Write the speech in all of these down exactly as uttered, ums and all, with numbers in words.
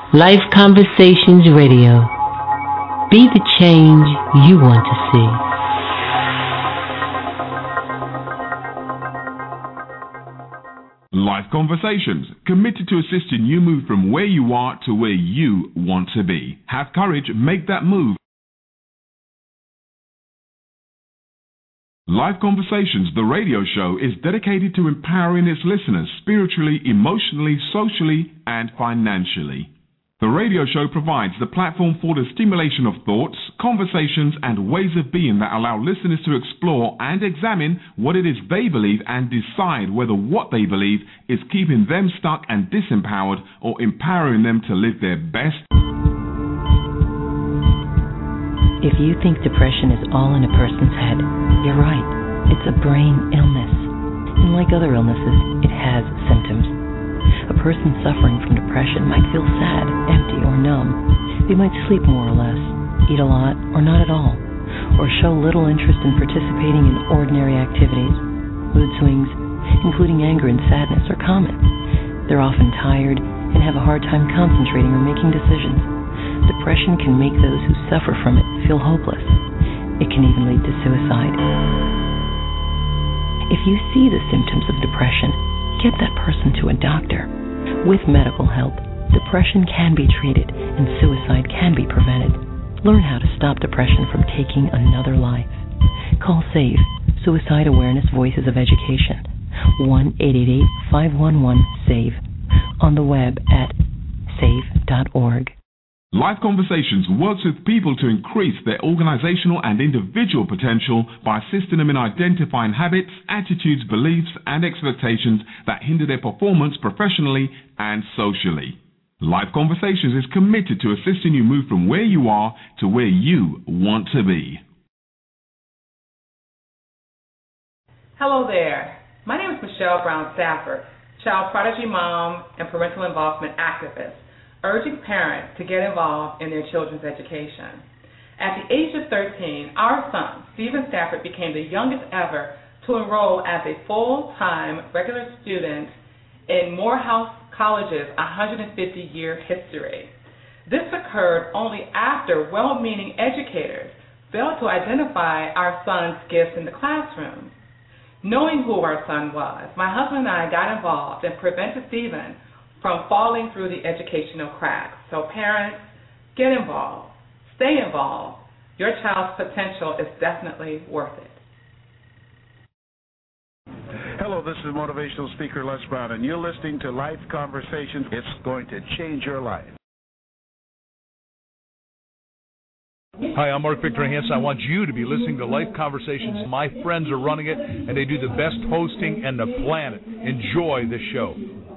Life Conversations Radio. Be the change you want to see. Life Conversations, committed to assisting you move from where you are to where you want to be. Have courage, make that move. Life Conversations, the radio show, is dedicated to empowering its listeners spiritually, emotionally, socially, and financially. The radio show provides the platform for the stimulation of thoughts, conversations, and ways of being that allow listeners to explore and examine what it is they believe and decide whether what they believe is keeping them stuck and disempowered or empowering them to live their best. If you think depression is all in a person's head, you're right. It's a brain illness. And like other illnesses, it has symptoms. A person suffering from depression might feel sad, empty, or numb. They might sleep more or less, eat a lot or not at all, or show little interest in participating in ordinary activities. Mood swings, including anger and sadness, are common. They're often tired and have a hard time concentrating or making decisions. Depression can make those who suffer from it feel hopeless. It can even lead to suicide. If you see the symptoms of depression, get that person to a doctor. With medical help, depression can be treated and suicide can be prevented. Learn how to stop depression from taking another life. Call SAVE, Suicide Awareness Voices of Education, one eight eight eight, five one one, SAVE, on the web at save dot org. Life Conversations works with people to increase their organizational and individual potential by assisting them in identifying habits, attitudes, beliefs, and expectations that hinder their performance professionally and socially. Life Conversations is committed to assisting you move from where you are to where you want to be. Hello there. My name is Michelle Brown Stafford, child prodigy mom and parental involvement activist, urging parents to get involved in their children's education. At the age of thirteen, our son, Stephen Stafford, became the youngest ever to enroll as a full-time regular student in Morehouse College's one hundred fifty year history. This occurred only after well-meaning educators failed to identify our son's gifts in the classroom. Knowing who our son was, my husband and I got involved and prevented Stephen from falling through the educational cracks. So parents, get involved. Stay involved. Your child's potential is definitely worth it. Hello, this is motivational speaker Les Brown, and you're listening to Life Conversations. It's going to change your life. Hi, I'm Mark Victor Hansen. I want you to be listening to Life Conversations. My friends are running it, and they do the best hosting on the planet. Enjoy the show.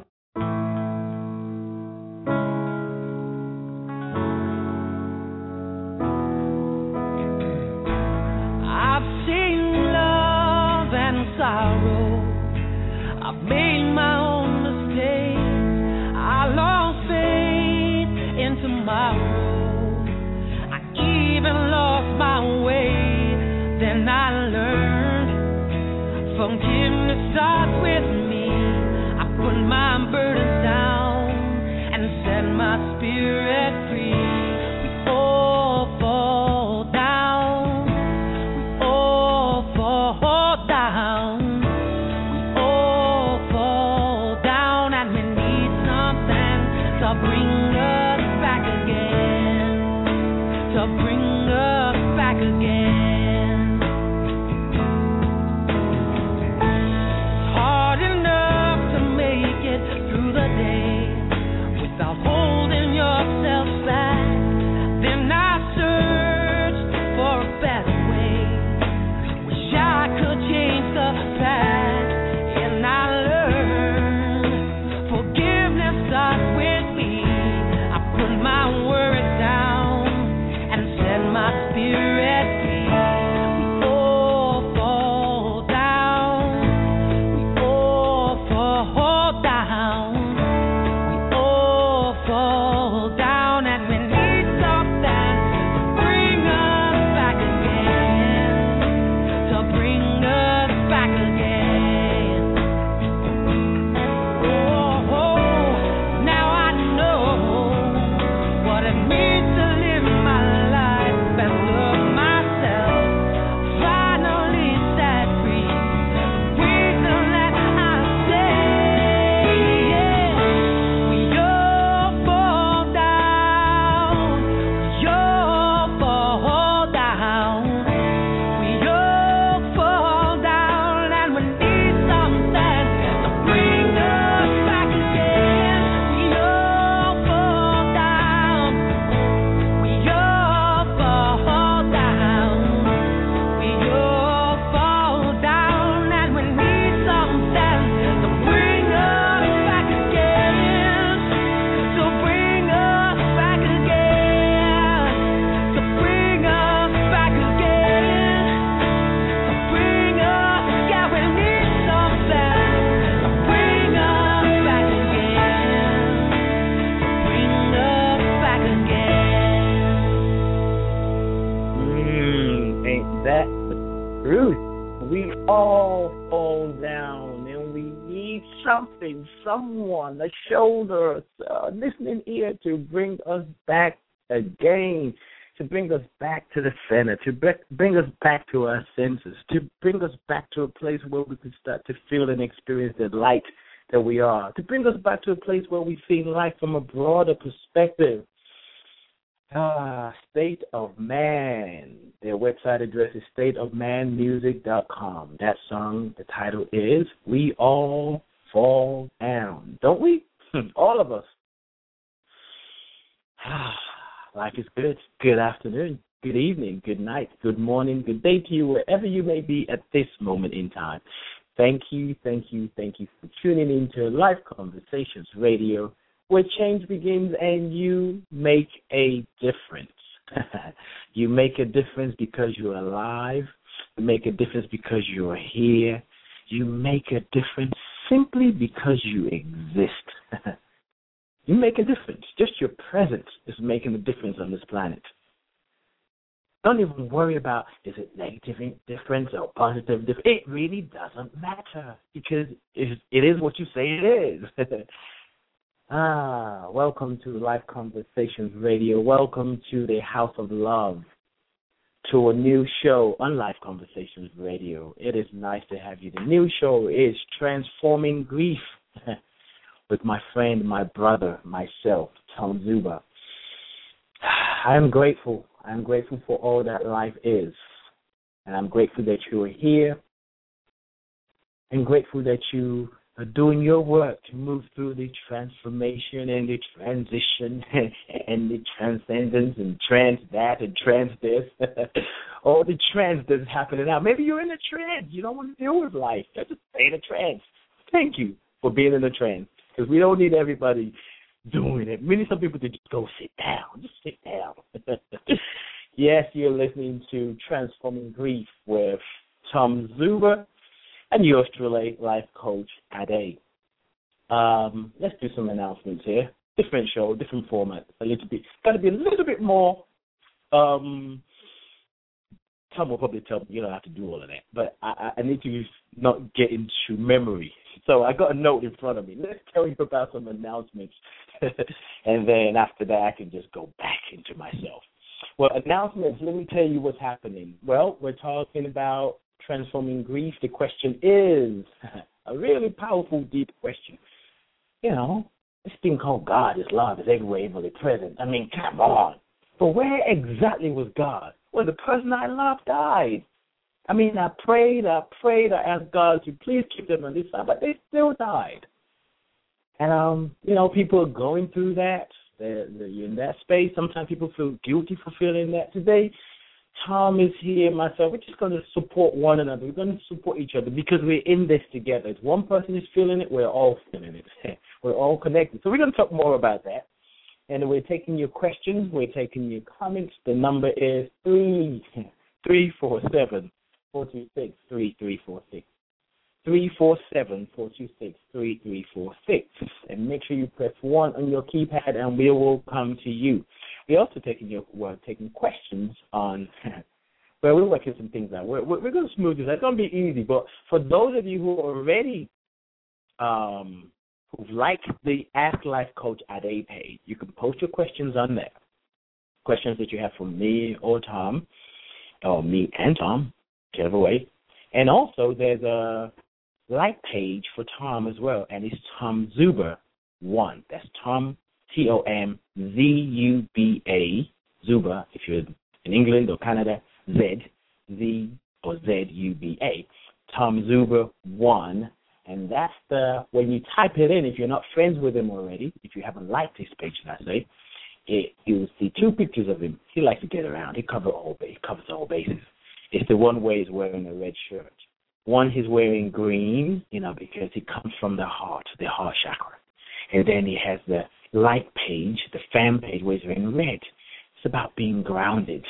Sorrow. I've made my own mistakes. I lost faith in tomorrow. I even lost my way. Then I learned forgiveness starts with me. I put my burdens down and set my spirit free. We all fall down. We all fall down. Bring us back again, to bring us back again. It's hard enough to make it through the day without holding yourself back. Then I searched for a better way. Wish I could change the past, and I learned forgiveness starts with me. something, someone, a shoulder, a listening ear to bring us back again, to bring us back to the center, to bring us back to our senses, to bring us back to a place where we can start to feel and experience the light that we are, to bring us back to a place where we see life from a broader perspective. Ah, State of Man. Their website address is state of man music dot com. That song, the title is We All Fall Down. Don't we? All of us. Life is good. Good afternoon, good evening, good night, good morning, good day to you, wherever you may be at this moment in time. Thank you, thank you, thank you for tuning in to Life Conversations Radio, where change begins and you make a difference. You make a difference because you're alive. You make a difference because you're here. You make a difference simply because you exist. You make a difference. Just your presence is making a difference on this planet. Don't even worry about, is it negative difference or positive difference? It really doesn't matter because it is what you say it is. Ah, welcome to Life Conversations Radio. Welcome to the House of Love, to a new show on Life Conversations Radio. It is nice to have you. The new show is Transforming Grief with my friend, my brother, myself, Tom Zuber. I am grateful. I am grateful for all that life is. And I'm grateful that you are here. I'm grateful that you are doing your work to move through the transformation and the transition and the transcendence and trans that and trans this. All the trans that's happening now. Maybe you're in a trance. You don't want to deal with life. Just stay in a trance. Thank you for being in a trance because we don't need everybody doing it. We need some people to just go sit down. Just sit down. Yes, you're listening to Transforming Grief with Tom Zuber and yours truly, life coach Ade. Um, let's do some announcements here. Different show, different format. A little bit, got to be a little bit more. Um, Tom will probably tell me you don't have to do all of that, but I, I need to not get into memory. So I got a note in front of me. Let's tell you about some announcements, and then after that I can just go back into myself. Well, announcements. Let me tell you what's happening. Well, we're talking about Transforming Grief. The question is a really powerful, deep question. You know, this thing called God is love, is everywhere, everywhere present. I mean, come on. But where exactly was God? Well, the person I loved died. I mean, I prayed, I prayed, I asked God to please keep them on this side, but they still died. And, um, you know, people are going through that. They're, they're in that space. Sometimes people feel guilty for feeling that. Today, Tom is here, myself. We're just going to support one another. We're going to support each other because we're in this together. If one person is feeling it, we're all feeling it. We're all connected. So we're going to talk more about that. And we're taking your questions. We're taking your comments. The number is three three four seven four two six three three four six. three four seven four two six three three four six. And make sure you press one on your keypad, and we will come to you. We're also taking your we're taking questions on. Well, we're working some things out. We're, we're, we're going to smooth this out. It's going to be easy. But for those of you who are already um, who like the Ask Life Coach Ade page, you can post your questions on there. Questions that you have for me or Tom, or me and Tom, whichever way. And also, there's a like page for Tom as well, and it's Tom Zuber one. That's Tom, T O M Z U B A, Zuber, if you're in England or Canada, Z, Z or Z U B A. Tom Zuber one, and that's the, when you type it in, if you're not friends with him already, if you haven't liked his page, let's say, it, you'll see two pictures of him. He likes to get around. He covers all, he covers all bases. It's the one where he's wearing a red shirt. One, he's wearing green, you know, because he comes from the heart, the heart chakra. And then he has the like page, the fan page, where he's wearing red. It's about being grounded.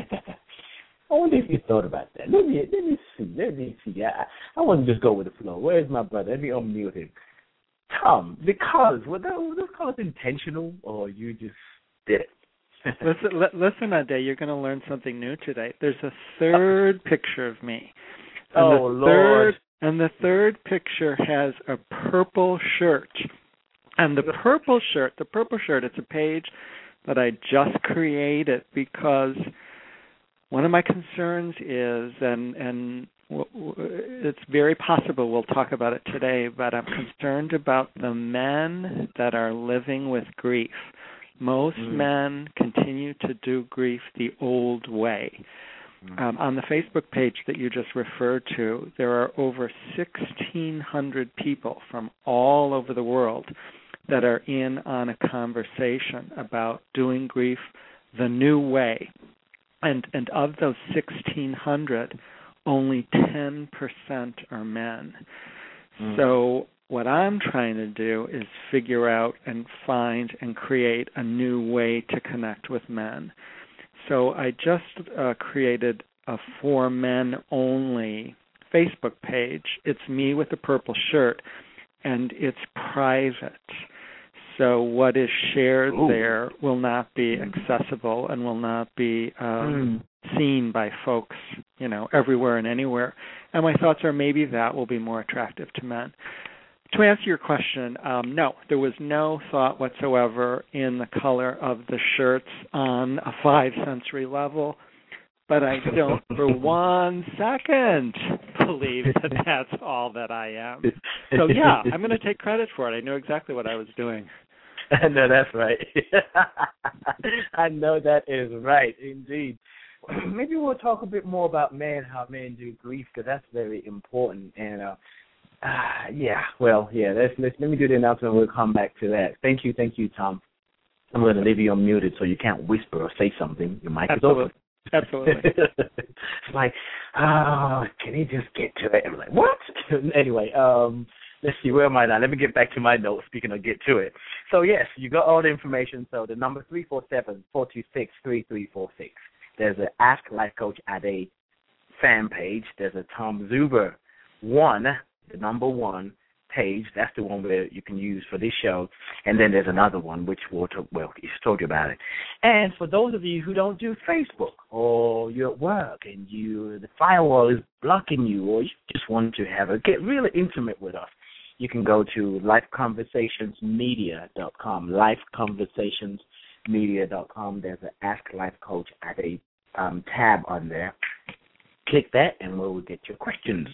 I wonder if you thought about that. Let me let me see. Let me see. I, I want to just go with the flow. Where's my brother? Let me unmute him. Tom, the colors, were those, were those colors intentional, or you just did it? listen, l- listen, Ade, you're going to learn something new today. There's a third picture of me. And oh, the Lord. third And the third picture has a purple shirt. And the purple shirt, the purple shirt, it's a page that I just created because one of my concerns is, and and it's very possible we'll talk about it today, but I'm concerned about the men that are living with grief. Most mm. men continue to do grief the old way. Mm. Um, on the Facebook page that you just referred to, there are over sixteen hundred people from all over the world that are in on a conversation about doing grief the new way. And and of those sixteen hundred, only ten percent are men. Mm. So what I'm trying to do is figure out and find and create a new way to connect with men. So I just uh, created a for men only Facebook page. It's me with a purple shirt, and it's private. So what is shared Ooh. there will not be accessible and will not be um, mm. seen by folks, you know, everywhere and anywhere. And my thoughts are maybe that will be more attractive to men. To answer your question, um, no, there was no thought whatsoever in the color of the shirts on a five-sensory level, but I don't for one second believe that that's all that I am. So, yeah, I'm going to take credit for it. I know exactly what I was doing. I know that's right. I know that is right, indeed. Maybe we'll talk a bit more about men, how men do grief, because that's very important. And, uh, uh, yeah, well, yeah, let's, let's, let me do the announcement and we'll come back to that. Thank you, thank you, Tom. I'm going to leave you unmuted so you can't whisper or say something. Your mic Absolutely. is open. Absolutely. It's like, oh, can he just get to it? I'm like, what? Anyway, um, let's see, where am I now? Let me get back to my notes, speaking of get to it. So, yes, you got all the information. So the number three four seven, four two six, three three four six. There's an Ask Life Coach Ade fan page. There's a Tom Zuber one, the number one page. That's the one where you can use for this show. And then there's another one, which we'll talk, well, he's told you about it. And for those of you who don't do Facebook, or you're at work and you the firewall is blocking you, or you just want to have a get really intimate with us, you can go to life conversations media dot com, life conversations media dot com. There's an Ask Life Coach at a um, tab on there. Click that, and we'll get your questions.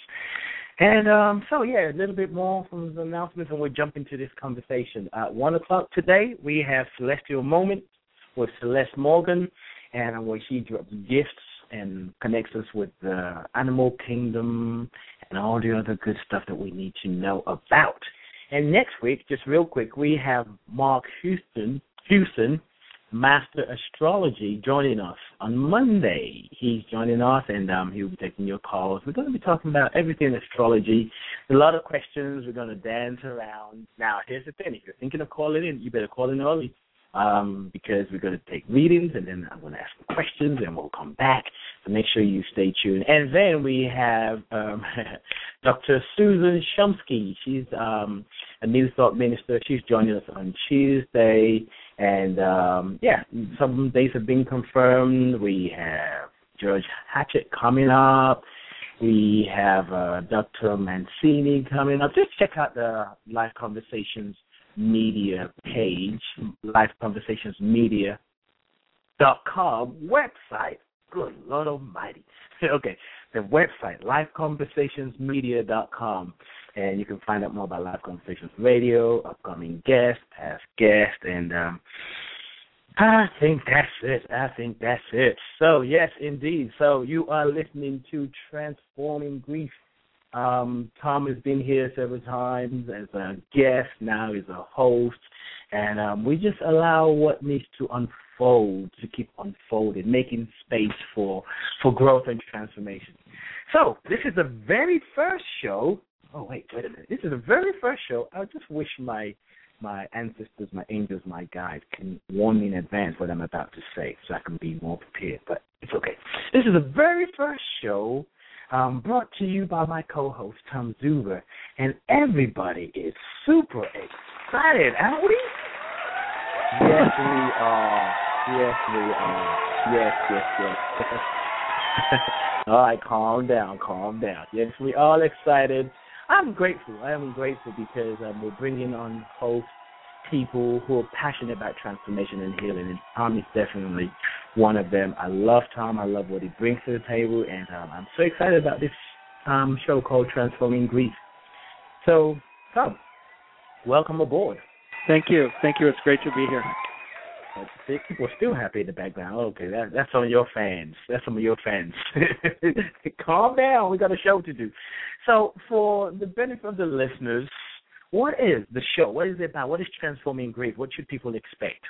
And um, so, yeah, a little bit more from the announcements, and we'll jump into this conversation. At one o'clock today, we have Celestial Moments with Celeste Morgan, and where she drops gifts and connects us with the animal kingdom and all the other good stuff that we need to know about. And next week, just real quick, we have Mark Houston, Houston, Master Astrology, joining us on Monday. He's joining us, and um, he'll be taking your calls. We're going to be talking about everything astrology. A lot of questions. We're going to dance around. Now, here's the thing. If you're thinking of calling in, you better call in early um, because we're going to take readings, and then I'm going to ask some questions, and we'll come back. So make sure you stay tuned. And then we have um, Doctor Susan Shumsky. She's um, a New Thought minister. She's joining us on Tuesday. And, um, yeah, some days have been confirmed. We have George Hatchett coming up. We have uh, Doctor Mancini coming up. Just check out the Life Conversations Media page, life conversations media dot com website. Good Lord Almighty. Okay, the website, life conversations media dot com. And you can find out more about Live Conversations Radio, upcoming guests, past guests, and um, I think that's it. I think that's it. So, yes, indeed. So you are listening to Transforming Grief. Um, Tom has been here several times as a guest. Now he's a host. And um, we just allow what needs to unfold to keep unfolding, making space for, for growth and transformation. So this is the very first show. Oh, wait, wait a minute. This is the very first show. I just wish my my ancestors, my angels, my guides can warn me in advance what I'm about to say so I can be more prepared, but it's okay. This is the very first show um, brought to you by my co-host, Tom Zuber, and everybody is super excited, aren't we? Yes, we are. Yes, we are. Yes, yes, yes. All right, calm down, calm down. Yes, we all excited. I'm grateful. I am grateful because um, we're bringing on hosts, people who are passionate about transformation and healing, and Tom is definitely one of them. I love Tom. I love what he brings to the table, and um, I'm so excited about this um, show called Transforming Grief. So, Tom, welcome aboard. Thank you. Thank you. It's great to be here. People are still happy in the background. Okay, that, that's some of your fans. That's some of your fans. Calm down. We got a show to do. So, for the benefit of the listeners, what is the show? What is it about? What is Transforming Grief? What should people expect?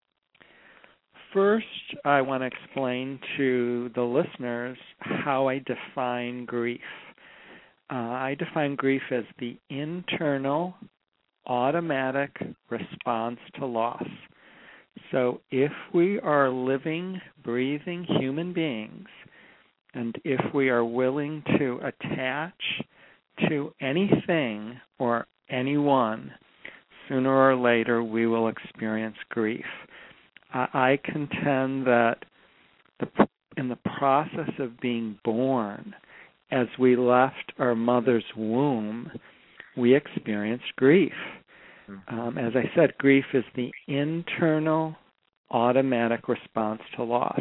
First, I want to explain to the listeners how I define grief. Uh, I define grief as the internal, automatic response to loss. So if we are living, breathing human beings, and if we are willing to attach to anything or anyone, sooner or later we will experience grief. I contend that the, in the process of being born, as we left our mother's womb, we experienced grief. Um, as I said, grief is the internal, automatic response to loss.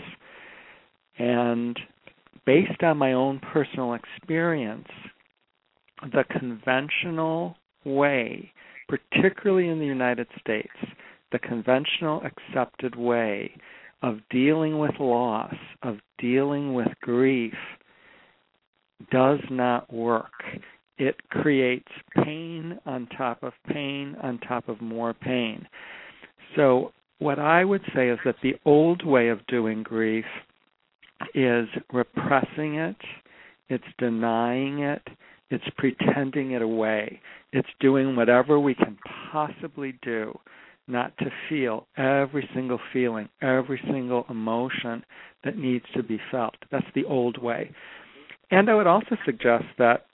And based on my own personal experience, the conventional way, particularly in the United States, the conventional accepted way of dealing with loss, of dealing with grief, does not work. It creates pain on top of pain on top of more pain. So what I would say is that the old way of doing grief is repressing it, it's denying it, it's pretending it away. It's doing whatever we can possibly do not to feel every single feeling, every single emotion that needs to be felt. That's the old way. And I would also suggest that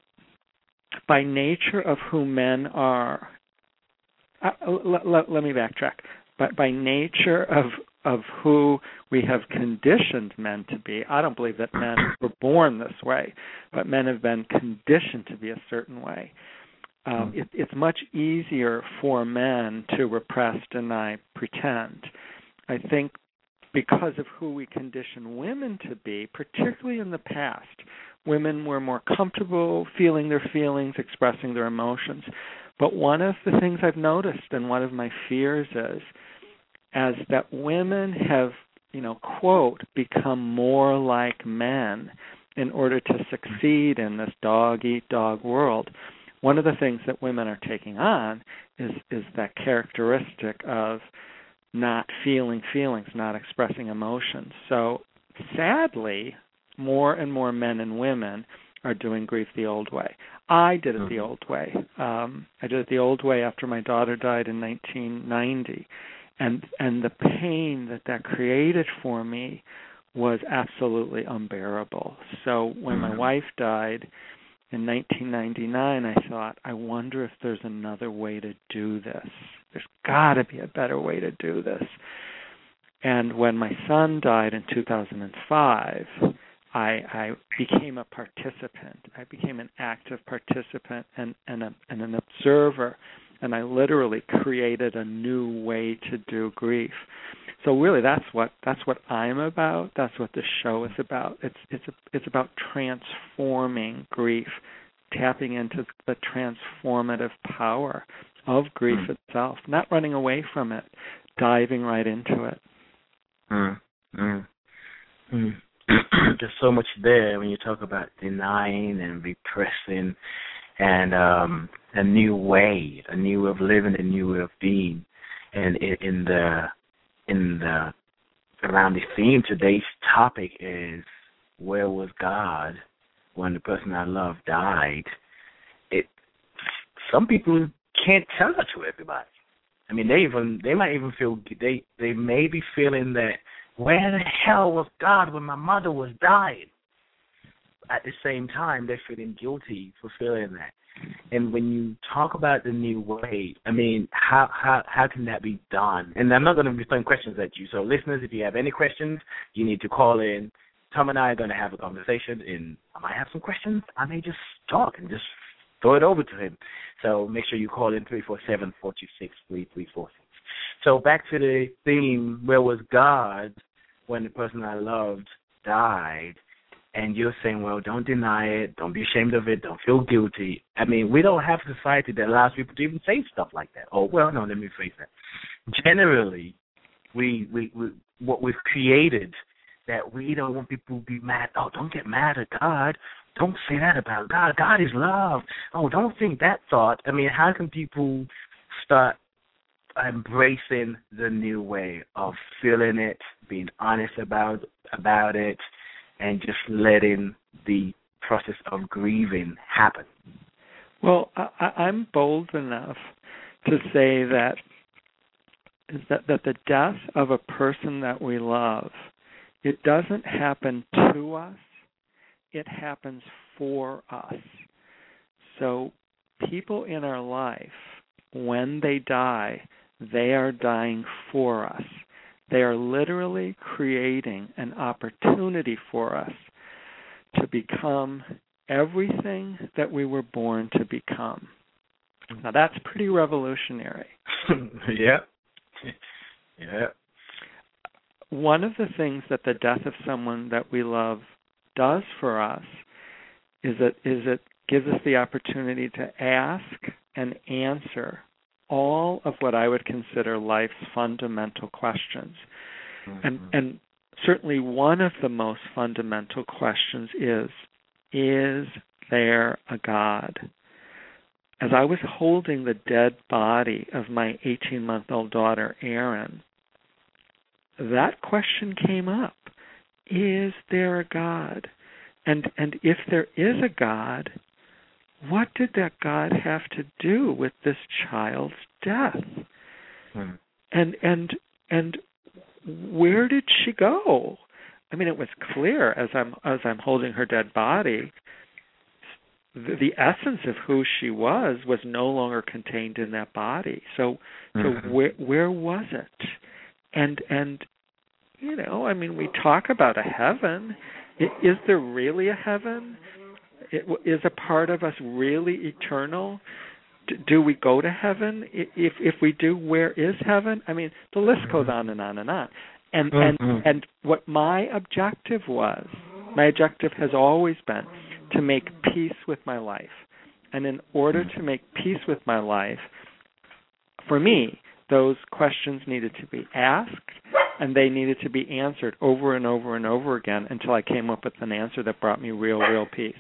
by nature of who men are, uh, let, let, let me backtrack, but by nature of of who we have conditioned men to be, I don't believe that men were born this way, but men have been conditioned to be a certain way. Um, it, it's much easier for men to repress, deny, pretend. I think because of who we condition women to be, particularly in the past, women were more comfortable feeling their feelings, expressing their emotions. But one of the things I've noticed, and one of my fears is, as that women have, you know, quote, become more like men in order to succeed in this dog-eat-dog world. One of the things that women are taking on is is that characteristic of not feeling feelings, not expressing emotions. So sadly, more and more men and women are doing grief the old way. I did it the old way. Um, I did it the old way after my daughter died in nineteen ninety. And and the pain that that created for me was absolutely unbearable. So when my wife died in nineteen ninety-nine, I thought, I wonder if there's another way to do this. There's got to be a better way to do this. And when my son died in two thousand five, I, I became a participant. I became an active participant and, and, a, and an observer. And I literally created a new way to do grief. So really, that's what that's what I'm about. That's what this show is about. It's it's a, it's about transforming grief, tapping into the transformative power of grief mm. itself, not running away from it, diving right into it. Mm. Mm. Mm. There's so much there when you talk about denying and repressing. And um, a new way, a new way of living, a new way of being, and in, in the in the around the theme today's topic is where was God when the person I love died? It some people can't tell that to everybody. I mean, they even they might even feel they they may be feeling that where the hell was God when my mother was dying? At the same time, they're feeling guilty for feeling that. And when you talk about the new way, I mean, how how how can that be done? And I'm not going to be throwing questions at you. So, listeners, if you have any questions, you need to call in Tom and I are going to have a conversation, and I might have some questions. I may just talk and just throw it over to him. So make sure you call in three four seven, four two six, three three four six. So back to the theme, where was God when the person I loved died? And you're saying, well, don't deny it, don't be ashamed of it, don't feel guilty. I mean, we don't have a society that allows people to even say stuff like that. Oh, well, no, let me phrase that. Generally, we, we, we what we've created that we don't want people to be mad. Oh, don't get mad at God. Don't say that about God. God is love. Oh, don't think that thought. I mean, how can people start embracing the new way of feeling it, being honest about about it, and just letting the process of grieving happen? Well, I, I'm bold enough to say that, that that the death of a person that we love, it doesn't happen to us, it happens for us. So people in our life, when they die, they are dying for us. They are literally creating an opportunity for us to become everything that we were born to become. Now, that's pretty revolutionary. Yeah. Yeah. One of the things that the death of someone that we love does for us is that is it gives us the opportunity to ask and answer all of what I would consider life's fundamental questions. Mm-hmm. And and certainly one of the most fundamental questions is, is there a God? As I was holding the dead body of my eighteen-month-old daughter, Erin, that question came up. Is there a God? And and if there is a God, what did that God have to do with this child's death? Hmm. And and and where did she go? I mean, it was clear as I'm as I'm holding her dead body, the, the essence of who she was was no longer contained in that body. So mm-hmm. so where where was it? And and you know, I mean, we talk about a heaven. Is there really a heaven? Is a part of us really eternal? Do we go to heaven? If if we do, where is heaven? I mean, the list goes on and on and on. And mm-hmm. and and what my objective was, my objective has always been to make peace with my life. And in order to make peace with my life, for me, those questions needed to be asked, and they needed to be answered over and over and over again until I came up with an answer that brought me real, real peace.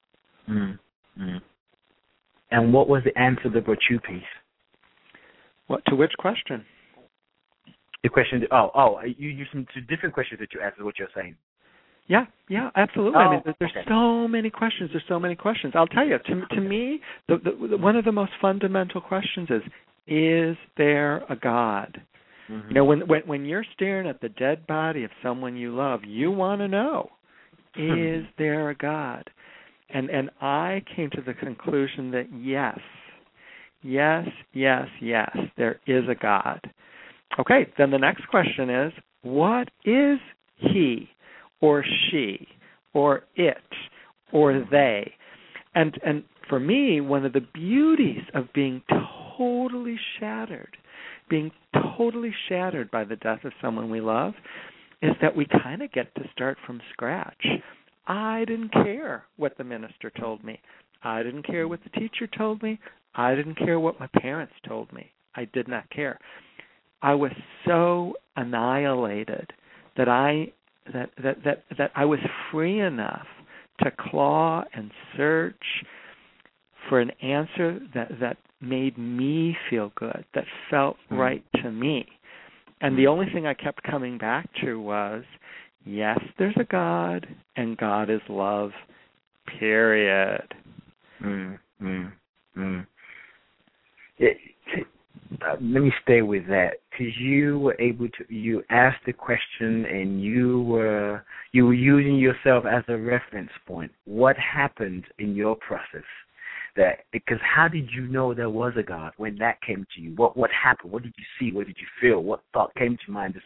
Mm-hmm. And what was the answer that brought you peace? What to which question? The question. Oh, oh, you used some different questions that you asked. Is what you're saying? Yeah, yeah, absolutely. Oh, I mean, there's okay. so many questions. There's so many questions. I'll tell you. To to me, the, the, the, one of the most fundamental questions is: is there a God? Mm-hmm. You know, when, when when you're staring at the dead body of someone you love, you want to know: is there a God? And and I came to the conclusion that yes, yes, yes, yes, there is a God. Okay, then the next question is, what is he or she or it or they? And and for me, one of the beauties of being totally shattered, being totally shattered by the death of someone we love, is that we kind of get to start from scratch. I didn't care what the minister told me. I didn't care what the teacher told me. I didn't care what my parents told me. I did not care. I was so annihilated that I that that that, that I was free enough to claw and search for an answer that, that made me feel good, that felt mm. right to me. And the only thing I kept coming back to was, yes, there's a God, and God is love, period. Mm, mm, mm. Yeah, uh, let me stay with that, because you were able to, you asked the question, and you were, you were using yourself as a reference point. What happened in your process? That, because how did you know there was a God when that came to you? What what happened? What did you see? What did you feel? What thought came to mind to say,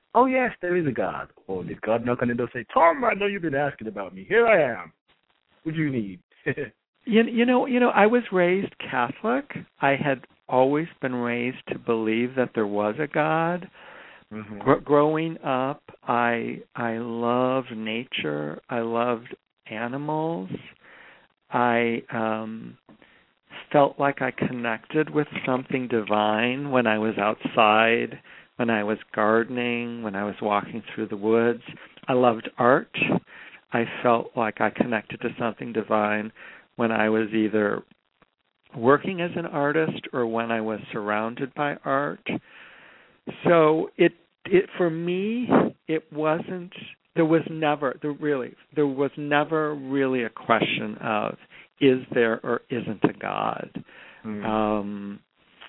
oh, yes, there is a God. Or did God knock on the door and say, Tom, I know you've been asking about me. Here I am. What do you need? you, you know, you know, I was raised Catholic. I had always been raised to believe that there was a God. Mm-hmm. Gr- growing up, I I loved nature. I loved animals. I um, felt like I connected with something divine when I was outside, when I was gardening, when I was walking through the woods. I loved art. I felt like I connected to something divine when I was either working as an artist or when I was surrounded by art. So it it for me it wasn't there was never there really there was never really a question of is there or isn't a God. Mm. Um,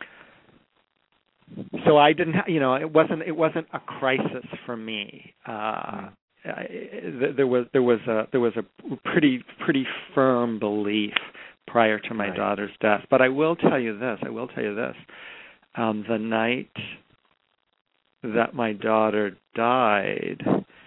so I didn't ha- you know it wasn't it wasn't a crisis for me. Uh, mm. I, there was there was a there was a pretty pretty firm belief prior to my right. daughter's death. But I will tell you this. I will tell you this. Um, the night that my daughter died,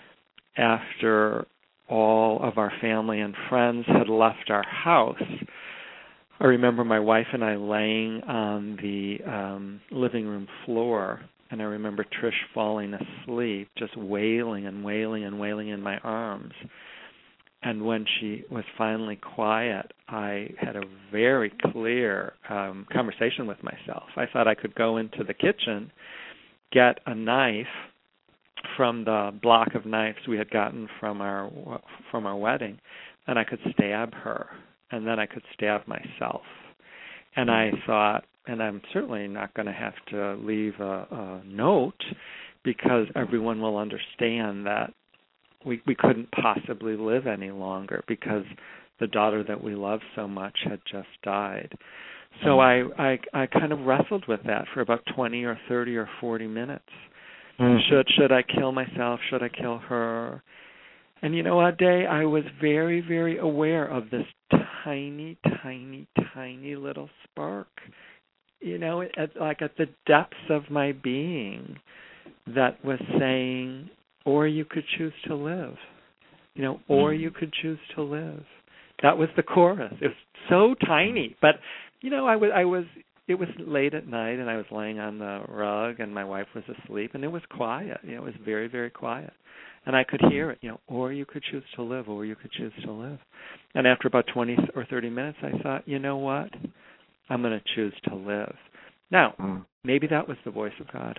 after all of our family and friends had left our house, I remember my wife and I laying on the um, living room floor, and I remember Trish falling asleep, just wailing and wailing and wailing in my arms. And when she was finally quiet, I had a very clear um, conversation with myself. I thought I could go into the kitchen, get a knife from the block of knives we had gotten from our from our wedding, and I could stab her, and then I could stab myself. And I thought, and I'm certainly not going to have to leave a, a note, because everyone will understand that we we couldn't possibly live any longer because the daughter that we loved so much had just died. So I, I I kind of wrestled with that for about twenty or thirty or forty minutes. Mm. Should should I kill myself? Should I kill her? And you know what, Day? I was very, very aware of this tiny, tiny, tiny little spark, you know, at, like at the depths of my being, that was saying, or you could choose to live, you know, or mm. you could choose to live. That was the chorus. It was so tiny, but you know, I was, I was. It was late at night, and I was laying on the rug, and my wife was asleep, and it was quiet. You know, it was very, very quiet, and I could hear it. You know, or you could choose to live, or you could choose to live. And after about twenty or thirty minutes, I thought, you know what? I'm going to choose to live. Now, mm. maybe that was the voice of God.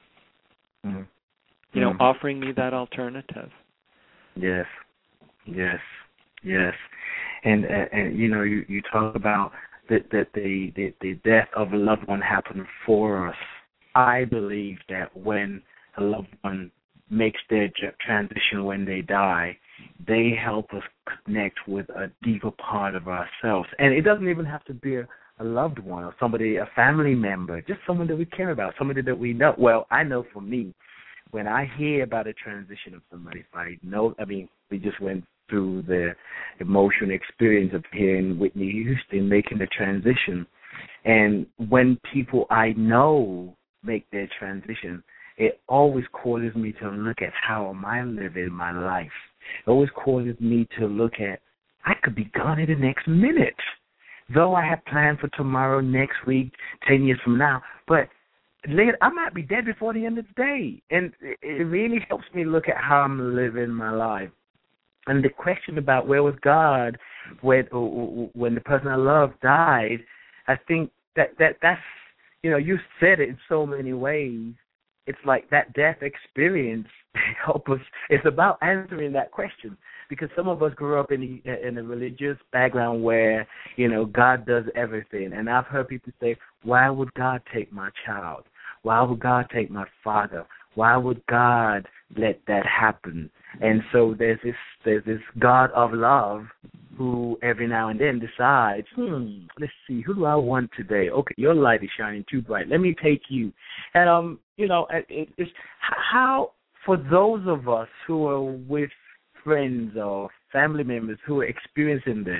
Mm. You know, mm. offering me that alternative. Yes, yes, yes, and uh, and you know, you, you talk about that that the, the the death of a loved one happened for us. I believe that when a loved one makes their transition, when they die, they help us connect with a deeper part of ourselves. And it doesn't even have to be a, a loved one or somebody, a family member, just someone that we care about, somebody that we know. Well, I know for me, when I hear about a transition of somebody, if I know, I mean, we just went through the emotional experience of hearing Whitney Houston making the transition. And when people I know make their transition, it always causes me to look at how am I living my life. It always causes me to look at, I could be gone in the next minute. Though I have planned for tomorrow, next week, ten years from now, but later, I might be dead before the end of the day. And it really helps me look at how I'm living my life. And the question about where was God when when the person I love died, I think that, that that's, you know, you said it in so many ways. It's like that death experience help us. It's about answering that question, because some of us grew up in the, in a religious background where, you know, God does everything. And I've heard people say, why would God take my child? Why would God take my father? Why would God let that happen? And so there's this there's this God of love who every now and then decides, hmm, let's see, who do I want today? Okay, your light is shining too bright. Let me take you. And, um, you know, it, it's how, for those of us who are with friends or family members who are experiencing this,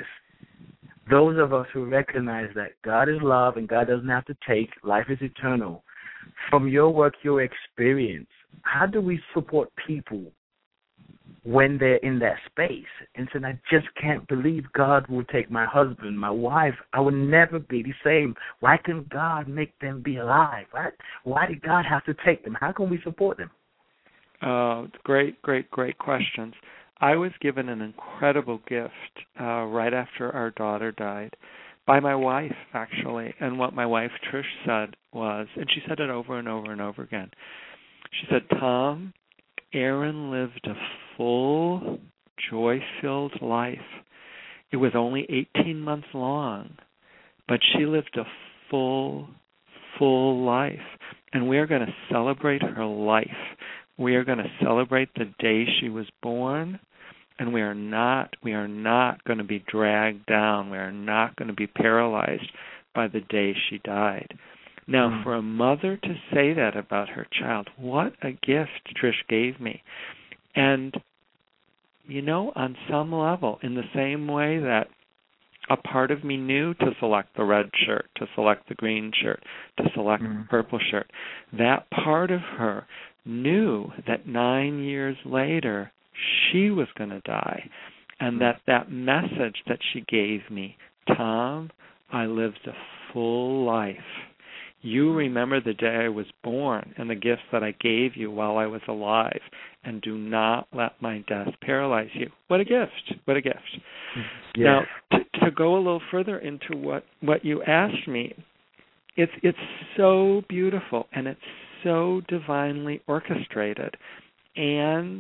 those of us who recognize that God is love and God doesn't have to take, life is eternal, from your work, your experience, how do we support people when they're in that space? And said, I just can't believe God will take my husband, my wife. I will never be the same. Why couldn't God make them be alive? Why, why did God have to take them? How can we support them? Uh, great, great, great questions. I was given an incredible gift uh, right after our daughter died by my wife, actually. And what my wife, Trish, said was, and she said it over and over and over again, she said, Tom, Erin lived a full, joy-filled life. It was only eighteen months long, but she lived a full, full life. And we are going to celebrate her life. We are going to celebrate the day she was born, and we are not we are not going to be dragged down. We are not going to be paralyzed by the day she died. Now, mm. for a mother to say that about her child, what a gift Trish gave me. And, you know, on some level, in the same way that a part of me knew to select the red shirt, to select the green shirt, to select mm. the purple shirt, that part of her knew that nine years later she was going to die, and that that message that she gave me, Tom, I lived a full life. You remember the day I was born and the gifts that I gave you while I was alive, and do not let my death paralyze you. What a gift. What a gift. Yeah. Now, to, to go a little further into what, what you asked me, it's it's so beautiful, and it's so divinely orchestrated, and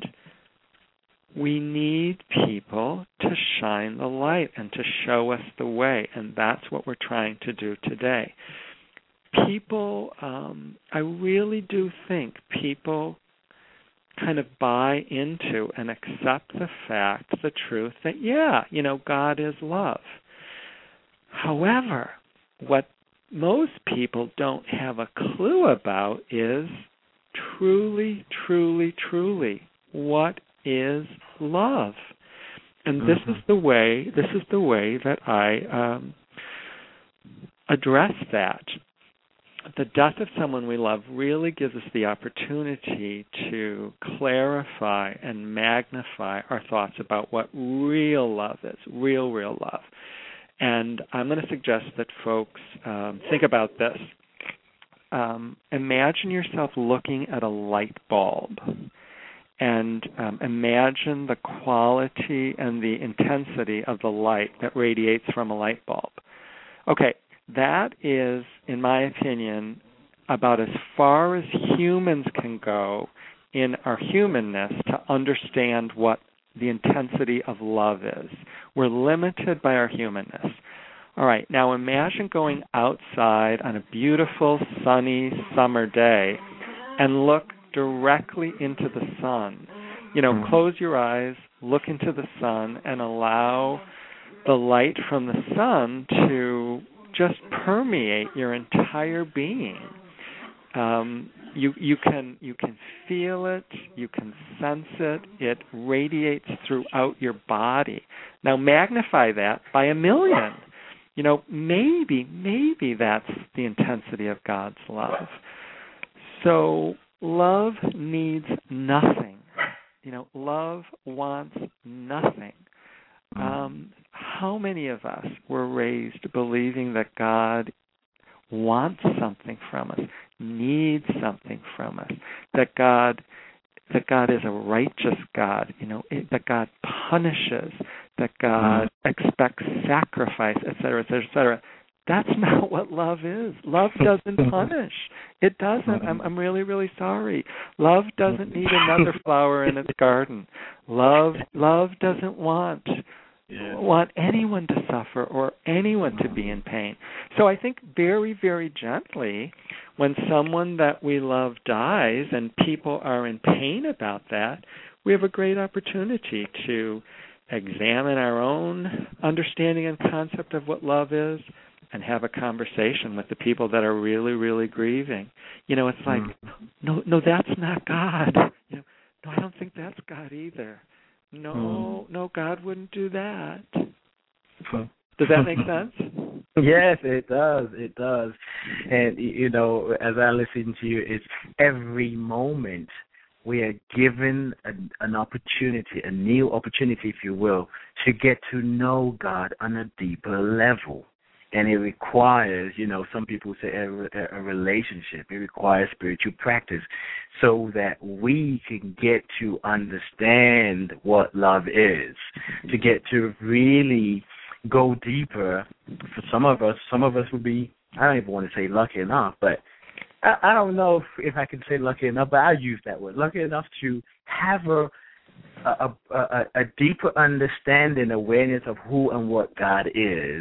we need people to shine the light and to show us the way, and that's what we're trying to do today. People, um, I really do think people kind of buy into and accept the fact, the truth that, yeah, you know, God is love. However, what most people don't have a clue about is truly, truly, truly, what is love? And this mm-hmm. is the way. This is the way that I um, address that. The death of someone we love really gives us the opportunity to clarify and magnify our thoughts about what real love is, real, real love. And I'm going to suggest that folks um, think about this. Um, imagine yourself looking at a light bulb, and um, imagine the quality and the intensity of the light that radiates from a light bulb. Okay, that is, in my opinion, about as far as humans can go in our humanness to understand what the intensity of love is. We're limited by our humanness. All right, now imagine going outside on a beautiful, sunny summer day and look directly into the sun. You know, close your eyes, look into the sun, and allow the light from the sun to just permeate your entire being. Um, you you can you can feel it, you can sense it. It radiates throughout your body. Now magnify that by a million. You know, maybe maybe that's the intensity of God's love. So love needs nothing. You know, love wants nothing. Um, how many of us were raised believing that God wants something from us, needs something from us, that God that God is a righteous God, you know, that God punishes, that God mm-hmm. expects sacrifice, et cetera, et cetera, et cetera. That's not what love is. Love doesn't punish. It doesn't. I'm, I'm really, really sorry. Love doesn't need another flower in its garden. Love, love doesn't want yeah. want anyone to suffer or anyone to be in pain. So I think very, very gently, when someone that we love dies and people are in pain about that, we have a great opportunity to examine our own understanding and concept of what love is, and have a conversation with the people that are really, really grieving. You know, it's like, mm. no, no, that's not God. You know, no, I don't think that's God either. No, mm. no, God wouldn't do that. Does that make sense? Yes, it does. It does. And, you know, as I listen to you, it's every moment we are given an, an opportunity, a new opportunity, if you will, to get to know God on a deeper level. And it requires, you know, some people say a, a relationship. It requires spiritual practice so that we can get to understand what love is, to get to really go deeper. For some of us, some of us would be, I don't even want to say lucky enough, but I, I don't know if, if I can say lucky enough, but I'll use that word, lucky enough to have a a, a, a deeper understanding, awareness of who and what God is,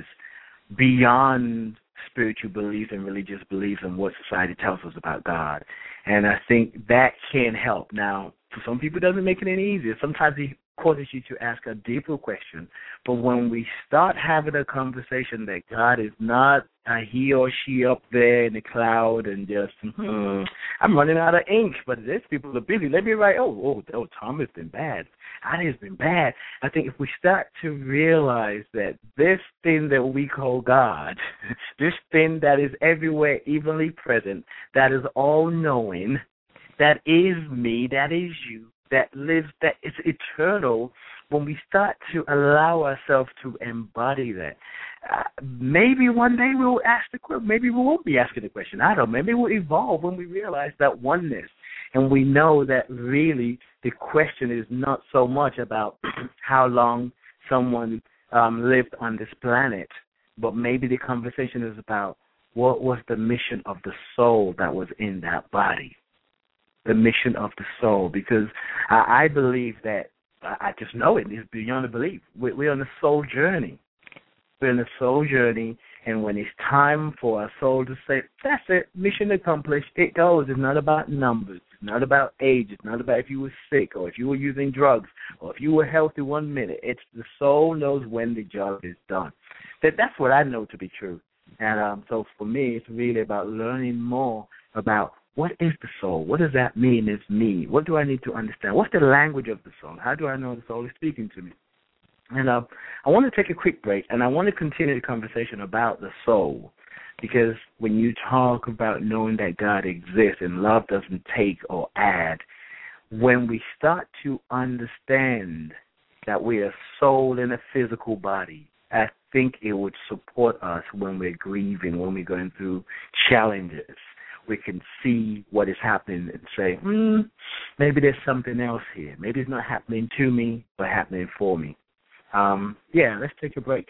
beyond spiritual beliefs and religious beliefs and what society tells us about God. And I think that can help. Now, for some people, it doesn't make it any easier. Sometimes it causes you to ask a deeper question. But when we start having a conversation that God is not a he or she up there in the cloud and just, hmm, I'm running out of ink, but these people are busy. Let me write, oh, oh, oh, Tom has been bad. I has been bad. I think if we start to realize that this thing that we call God, this thing that is everywhere, evenly present, that is all-knowing, that is me, that is you, that lives, that is eternal, when we start to allow ourselves to embody that, uh, maybe one day we'll ask the question, maybe we won't be asking the question, I don't know, maybe we'll evolve when we realize that oneness, and we know that really the question is not so much about how long someone um, lived on this planet, but maybe the conversation is about what was the mission of the soul that was in that body. The mission of the soul, because I, I believe that, I just know it, it's beyond a belief. We're, we're on a soul journey. We're on a soul journey, and when it's time for our soul to say, that's it, mission accomplished, it goes. It's not about numbers. It's not about age. It's not about if you were sick or if you were using drugs or if you were healthy one minute. It's the soul knows when the job is done. That That's what I know to be true. And um, so for me, it's really about learning more about what is the soul? What does that mean is me? What do I need to understand? What's the language of the soul? How do I know the soul is speaking to me? And uh, I want to take a quick break, and I want to continue the conversation about the soul, because when you talk about knowing that God exists and love doesn't take or add, when we start to understand that we are soul in a physical body, I think it would support us when we're grieving, when we're going through challenges. We can see what is happening and say, hmm, maybe there's something else here. Maybe it's not happening to me, but happening for me. Um, yeah, let's take a break.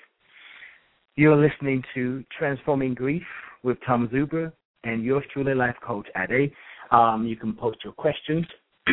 You're listening to Transforming Grief with Tom Zuber and yours truly, Life Coach Ade. Um, you can post your questions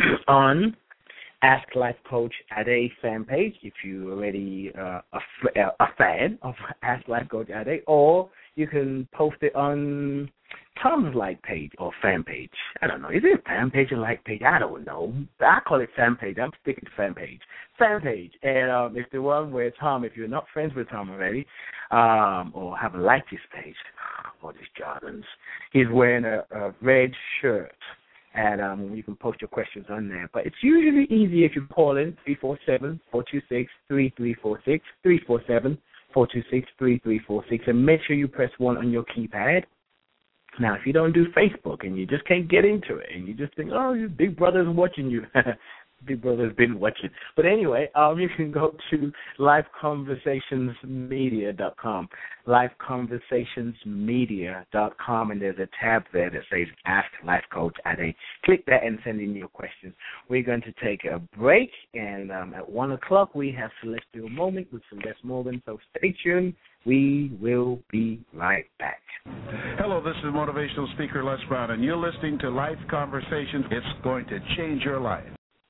on Ask Life Coach Ade fan page if you're already uh, a, a fan of Ask Life Coach Ade, or you can post it on Tom's like page or fan page. I don't know. Is it a fan page or like page? I don't know. I call it fan page. I'm sticking to fan page. Fan page. And um, it's the one where Tom, if you're not friends with Tom already, um, or haven't liked his page, or these Jordans, he's wearing a, a red shirt. And um, you can post your questions on there. But it's usually easy if you call in three four seven, four two six, three three four six, three four seven, four two six, three three four six, and make sure you press one on your keypad. Now, if you don't do Facebook and you just can't get into it and you just think, oh, your Big Brother's watching you, Big Brother's been watching. But anyway, um, you can go to life conversations media dot com, life conversations media dot com, and there's a tab there that says Ask Life Coach Ade. Click that and send in your questions. We're going to take a break, and um, at one o'clock we have Celestial Moment with Celeste Morgan, so stay tuned. We will be right back. Hello, this is motivational speaker Les Brown, and you're listening to Life Conversations. It's going to change your life.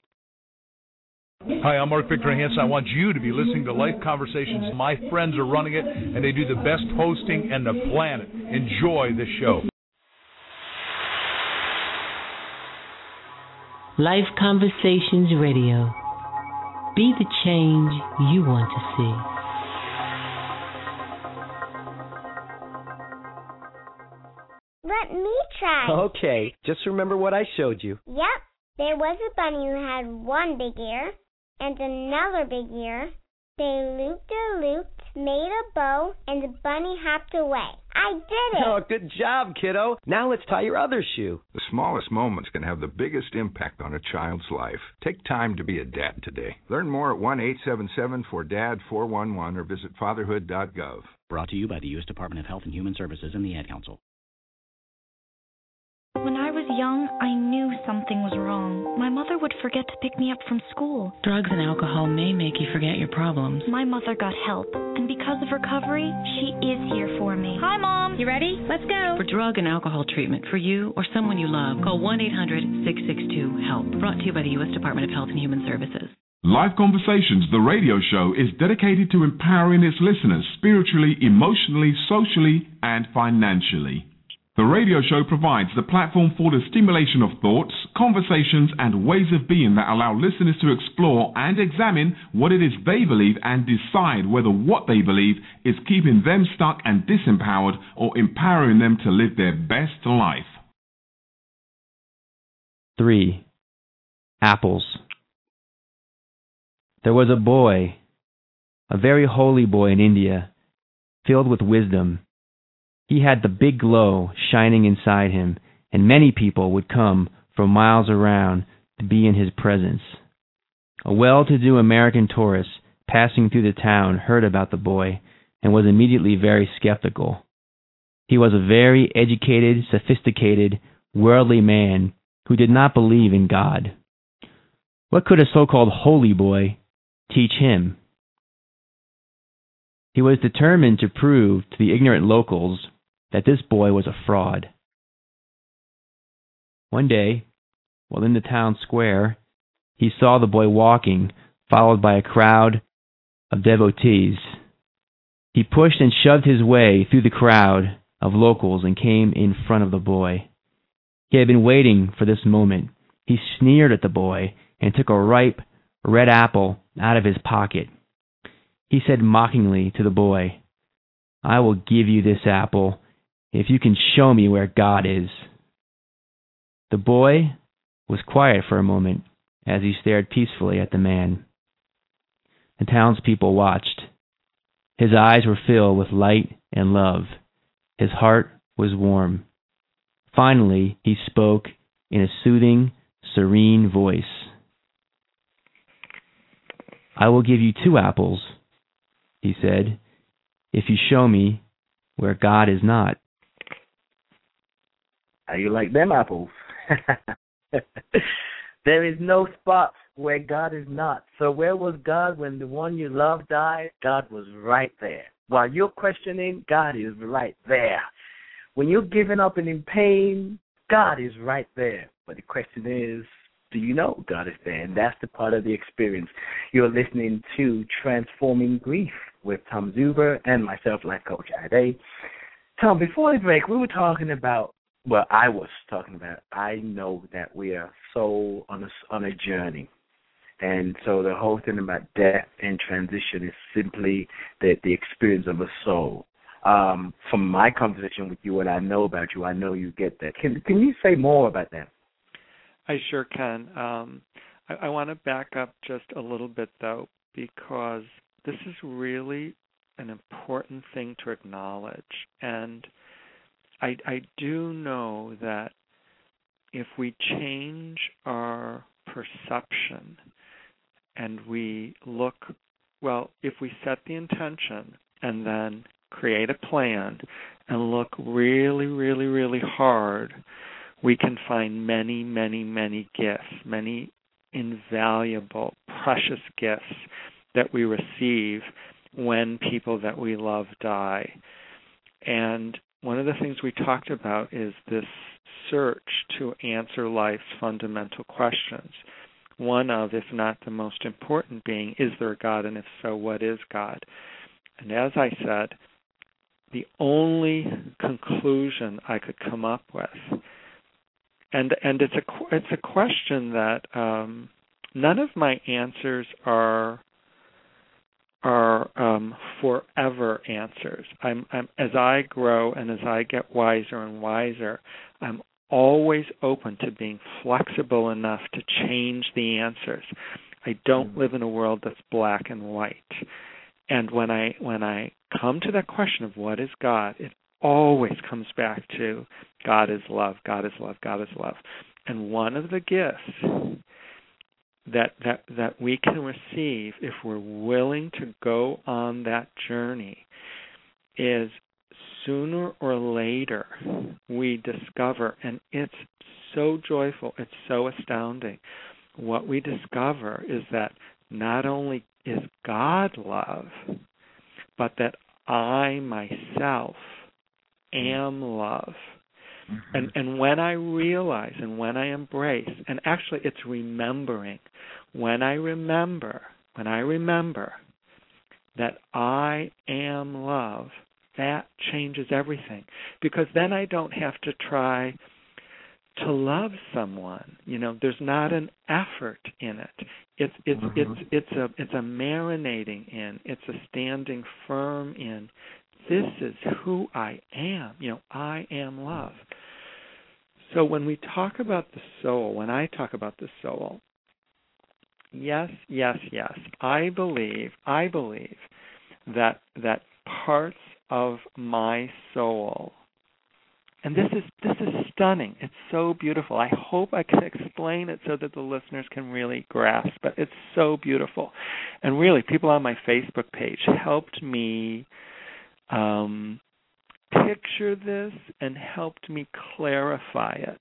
Hi, I'm Mark Victor Hansen. I want you to be listening to Life Conversations. My friends are running it, and they do the best hosting on the planet. Enjoy the show. Life Conversations Radio. Be the change you want to see. Let me try. Okay, just remember what I showed you. Yep, there was a bunny who had one big ear and another big ear. They looped-a-looped made a bow, and the bunny hopped away. I did it! Oh, good job, kiddo. Now let's tie your other shoe. The smallest moments can have the biggest impact on a child's life. Take time to be a dad today. Learn more at one eight seven seven four D A D four one one or visit fatherhood dot gov. Brought to you by the U S Department of Health and Human Services and the Ad Council. When I was young, I knew something was wrong. My mother would forget to pick me up from school. Drugs and alcohol may make you forget your problems. My mother got help, and because of recovery, she is here for me. Hi, Mom. You ready? Let's go. For drug and alcohol treatment for you or someone you love, call one eight hundred six six two HELP. Brought to you by the U S Department of Health and Human Services. Life Conversations, the radio show, is dedicated to empowering its listeners spiritually, emotionally, socially, and financially. The radio show provides the platform for the stimulation of thoughts, conversations, and ways of being that allow listeners to explore and examine what it is they believe and decide whether what they believe is keeping them stuck and disempowered or empowering them to live their best life. Three. Apples. There was a boy, a very holy boy in India, filled with wisdom. He had the big glow shining inside him, and many people would come from miles around to be in his presence. A well-to-do American tourist passing through the town heard about the boy and was immediately very skeptical. He was a very educated, sophisticated, worldly man who did not believe in God. What could a so-called holy boy teach him? He was determined to prove to the ignorant locals that this boy was a fraud. One day, while in the town square, he saw the boy walking, followed by a crowd of devotees. He pushed and shoved his way through the crowd of locals and came in front of the boy. He had been waiting for this moment. He sneered at the boy and took a ripe red apple out of his pocket. He said mockingly to the boy, "I will give you this apple if you can show me where God is." The boy was quiet for a moment as he stared peacefully at the man. The townspeople watched. His eyes were filled with light and love. His heart was warm. Finally, he spoke in a soothing, serene voice. "I will give you two apples," he said, "if you show me where God is not." How you like them apples? There is no spot where God is not. So where was God when the one you love died? God was right there. While you're questioning, God is right there. When you're giving up and in pain, God is right there. But the question is, do you know God is there? And that's the part of the experience. You're listening to Transforming Grief with Tom Zuber and myself, Life Coach Ade. Tom, before the break, we were talking about, well, I was talking about, I know that we are so on a, on a journey. And so the whole thing about death and transition is simply the, the experience of a soul. Um, from my conversation with you, what I know about you, I know you get that. Can can you say more about that? I sure can. Um, I, I want to back up just a little bit, though, because this is really an important thing to acknowledge. And I, I do know that if we change our perception and we look, well, if we set the intention and then create a plan and look really, really, really hard, we can find many, many, many gifts, many invaluable, precious gifts that we receive when people that we love die. And one of the things we talked about is this search to answer life's fundamental questions. One of, if not the most important, being, is there a God? And if so, what is God? And as I said, the only conclusion I could come up with, and and it's a it's a question that um, none of my answers are are um, forever answers. I'm, I'm as I grow and as I get wiser and wiser, I'm always open to being flexible enough to change the answers. I don't live in a world that's black and white. And when I when I come to that question of what is God, it always comes back to God is love, God is love, God is love. And one of the gifts that that that we can receive if we're willing to go on that journey is sooner or later we discover, and it's so joyful, it's so astounding. What we discover is that not only is God love, but that I myself am love. Mm-hmm. And and when I realize and when I embrace, and actually it's remembering, when I remember, when I remember that I am love, that changes everything. Because then I don't have to try to love someone. You know, there's not an effort in it. It's it's mm-hmm. it's it's a it's a marinating in. It's a standing firm in. This is who I am. You know, I am love. So when we talk about the soul, when I talk about the soul, yes, yes, yes, I believe, I believe that that parts of my soul, and this is this is stunning. It's so beautiful. I hope I can explain it so that the listeners can really grasp, but it's so beautiful. And really, people on my Facebook page helped me um, picture this and helped me clarify it.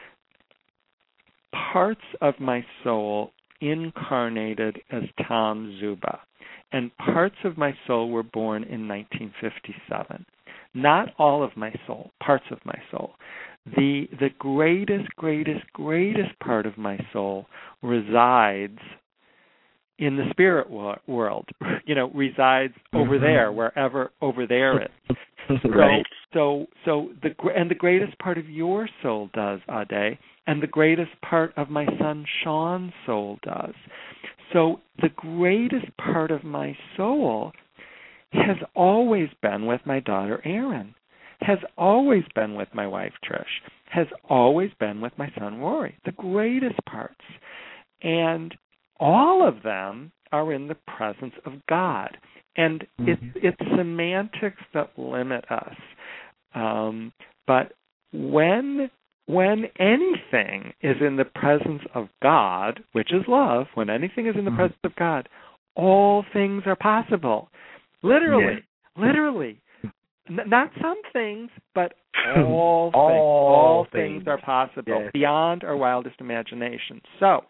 Parts of my soul incarnated as Tom Zuba, and parts of my soul were born in nineteen fifty-seven. Not all of my soul, parts of my soul. The the greatest, greatest, greatest part of my soul resides in the spirit wo- world. You know, resides over mm-hmm. there, wherever over there is. Right. So, so, so the and the greatest part of your soul does, Ade, and the greatest part of my son Sean's soul does. So the greatest part of my soul has always been with my daughter Erin, has always been with my wife Trish, has always been with my son Rory, the greatest parts. And all of them are in the presence of God. And mm-hmm. it's, it's semantics that limit us. Um, but when when anything is in the presence of God, which is love, when anything is in the mm-hmm. presence of God, all things are possible. Literally, yeah. literally. N- not some things, but all things. all, all things. things are possible, yes. beyond our wildest imagination. So,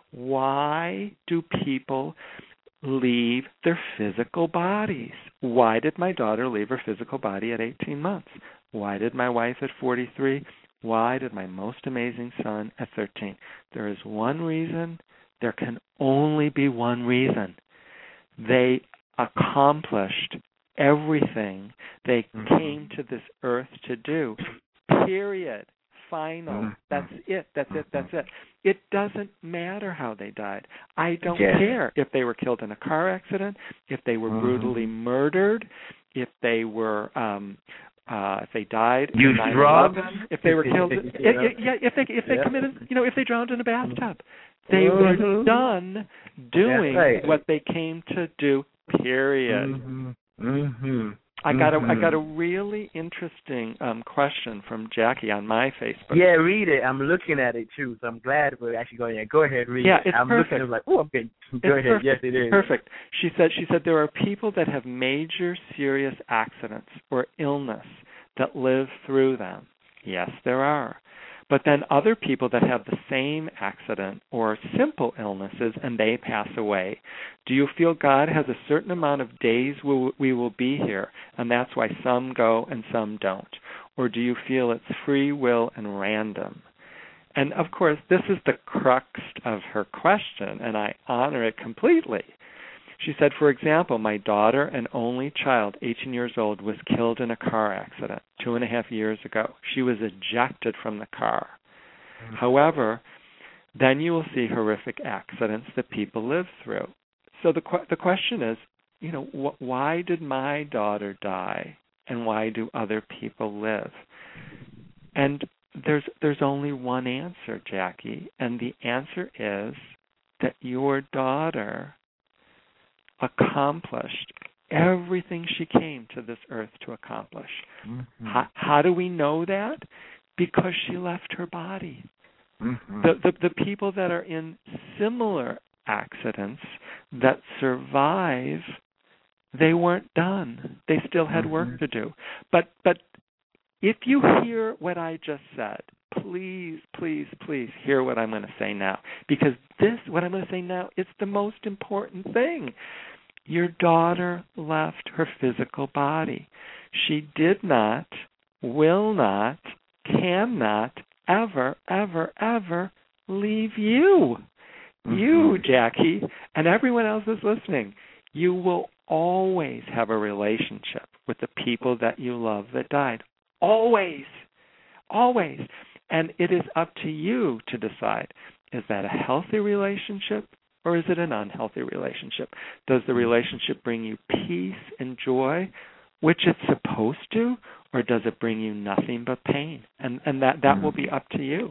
why do people leave their physical bodies? Why did my daughter leave her physical body at eighteen months? Why did my wife at forty-three? Why did my most amazing son at thirteen? There is one reason. There can only be one reason. They accomplished everything they mm-hmm. came to this earth to do. Period. Final. Mm-hmm. That's it. That's it. That's it. It doesn't matter how they died. I don't yes. care if they were killed in a car accident, if they were mm-hmm. brutally murdered, if they were um uh if they died you in nine eleven, if they were killed in, yeah. If, yeah, if they if they yeah. committed, you know, if they drowned in a bathtub. They mm-hmm. were done doing right. what they came to do. Period. Mm-hmm. Mm-hmm. I got mm-hmm. a I got a really interesting um, question from Jackie on my Facebook. Yeah, read it. I'm looking at it too, so I'm glad we're actually going there. Go ahead, read yeah, it. It's I'm perfect. looking at it like, oh, I'm getting. Go it's ahead. Perfect. Yes, it is. Perfect. She said she said there are people that have major serious accidents or illness that live through them. Yes, there are. But then other people that have the same accident or simple illnesses and they pass away. Do you feel God has a certain amount of days we will be here, and that's why some go and some don't? Or do you feel it's free will and random? And, of course, this is the crux of her question, and I honor it completely. She said, for example, my daughter, an only child, eighteen years old, was killed in a car accident two and a half years ago. She was ejected from the car. Mm-hmm. However, then you will see horrific accidents that people live through. So the the question is, you know, wh- why did my daughter die, and why do other people live? And there's there's only one answer, Jackie, and the answer is that your daughter accomplished everything she came to this earth to accomplish. Mm-hmm. How, how do we know that? Because she left her body. Mm-hmm. The, the the people that are in similar accidents that survive, they weren't done. They still had work Mm-hmm. to do. But but if you hear what I just said, please, please, please hear what I'm going to say now. Because this, what I'm going to say now, is the most important thing. Your daughter left her physical body. She did not, will not, cannot, ever, ever, ever leave you. Mm-hmm. You, Jackie, and everyone else is listening, you will always have a relationship with the people that you love that died. Always. Always. And it is up to you to decide, is that a healthy relationship or is it an unhealthy relationship? Does the relationship bring you peace and joy, which it's supposed to, or does it bring you nothing but pain? And and that, that will be up to you.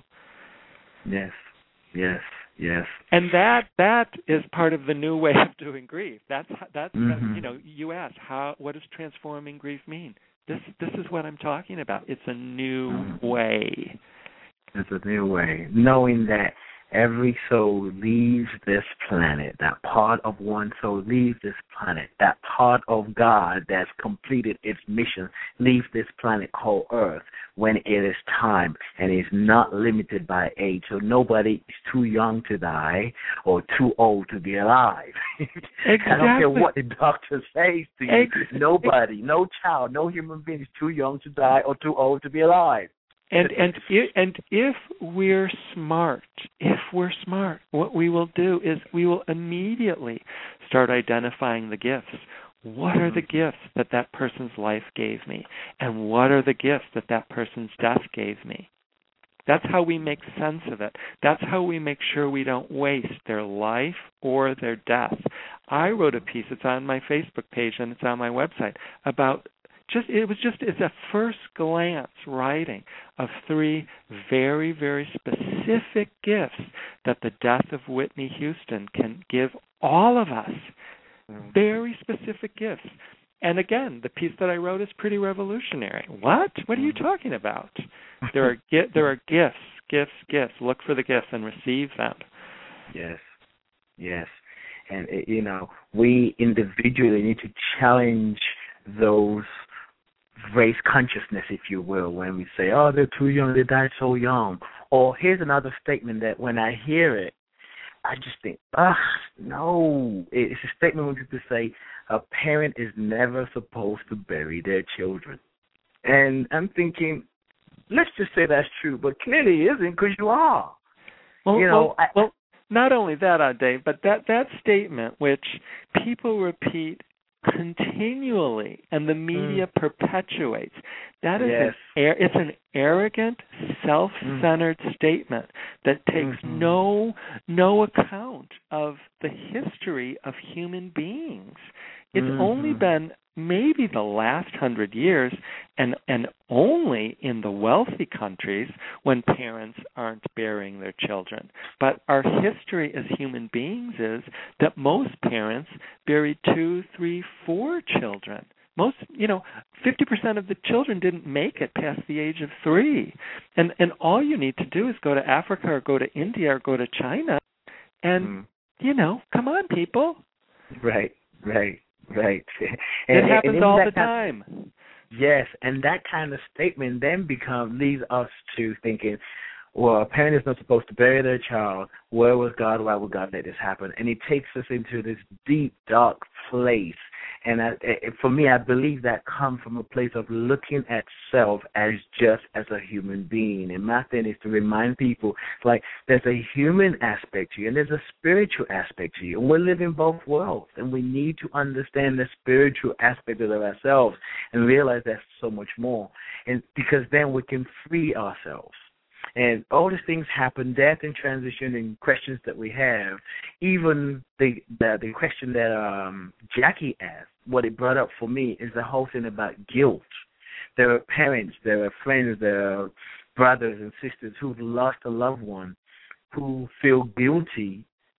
Yes, yes, yes. And that that is part of the new way of doing grief. That's that's Mm-hmm. you know, you asked how what does transforming grief mean? This this is what I'm talking about. It's a new mm-hmm. way. It's a new way, knowing that every soul leaves this planet. That part of one soul leaves this planet. That part of God that's completed its mission leaves this planet called Earth when it is time, and is not limited by age. So nobody is too young to die or too old to be alive. Exactly. I don't care what the doctor says to you. Exactly. Nobody, no child, no human being is too young to die or too old to be alive. And and if, and if we're smart, if we're smart, what we will do is we will immediately start identifying the gifts. What are the gifts that that person's life gave me? And what are the gifts that that person's death gave me? That's how we make sense of it. That's how we make sure we don't waste their life or their death. I wrote a piece, it's on my Facebook page and it's on my website, about Just it was just it's a first glance writing of three very, very specific gifts that the death of Whitney Houston can give all of us. Mm-hmm. Very specific gifts. And again, the piece that I wrote is pretty revolutionary. What? What are you talking about? There are there are gifts, gifts, gifts. Look for the gifts and receive them. Yes, yes. And you know, we individually need to challenge those race consciousness, if you will, when we say, oh, they're too young, they died so young. Or here's another statement that when I hear it, I just think, ah, no. It's a statement where people say, a parent is never supposed to bury their children. And I'm thinking, let's just say that's true, but clearly it isn't because you are. Well, you know, well, I, well, not only that, uh, Dave, but that, that statement, which people repeat continually, and the media mm. perpetuates. That is yes. an it's an arrogant, self-centered mm. statement that takes mm-hmm. no no account of the history of human beings. It's mm-hmm. only been maybe the last hundred years, and and only in the wealthy countries when parents aren't burying their children. But our history as human beings is that most parents bury two, three, four children. Most, you know, fifty percent of the children didn't make it past the age of three. And and all you need to do is go to Africa or go to India or go to China and, mm. you know, come on, people. Right, right. Right. And, it happens and all the time. time. Yes, and that kind of statement then becomes leads us to thinking, well, a parent is not supposed to bury their child. Where was God? Why would God let this happen? And it takes us into this deep, dark place. And I, for me, I believe that comes from a place of looking at self as just as a human being. And my thing is to remind people, like, there's a human aspect to you and there's a spiritual aspect to you. And we're living both worlds. And we need to understand the spiritual aspect of ourselves and realize there's so much more. And because then we can free ourselves. And all these things happen, death and transition and questions that we have. Even the the, the question that um, Jackie asked, what it brought up for me is the whole thing about guilt. There are parents, there are friends, there are brothers and sisters who've lost a loved one who feel guilty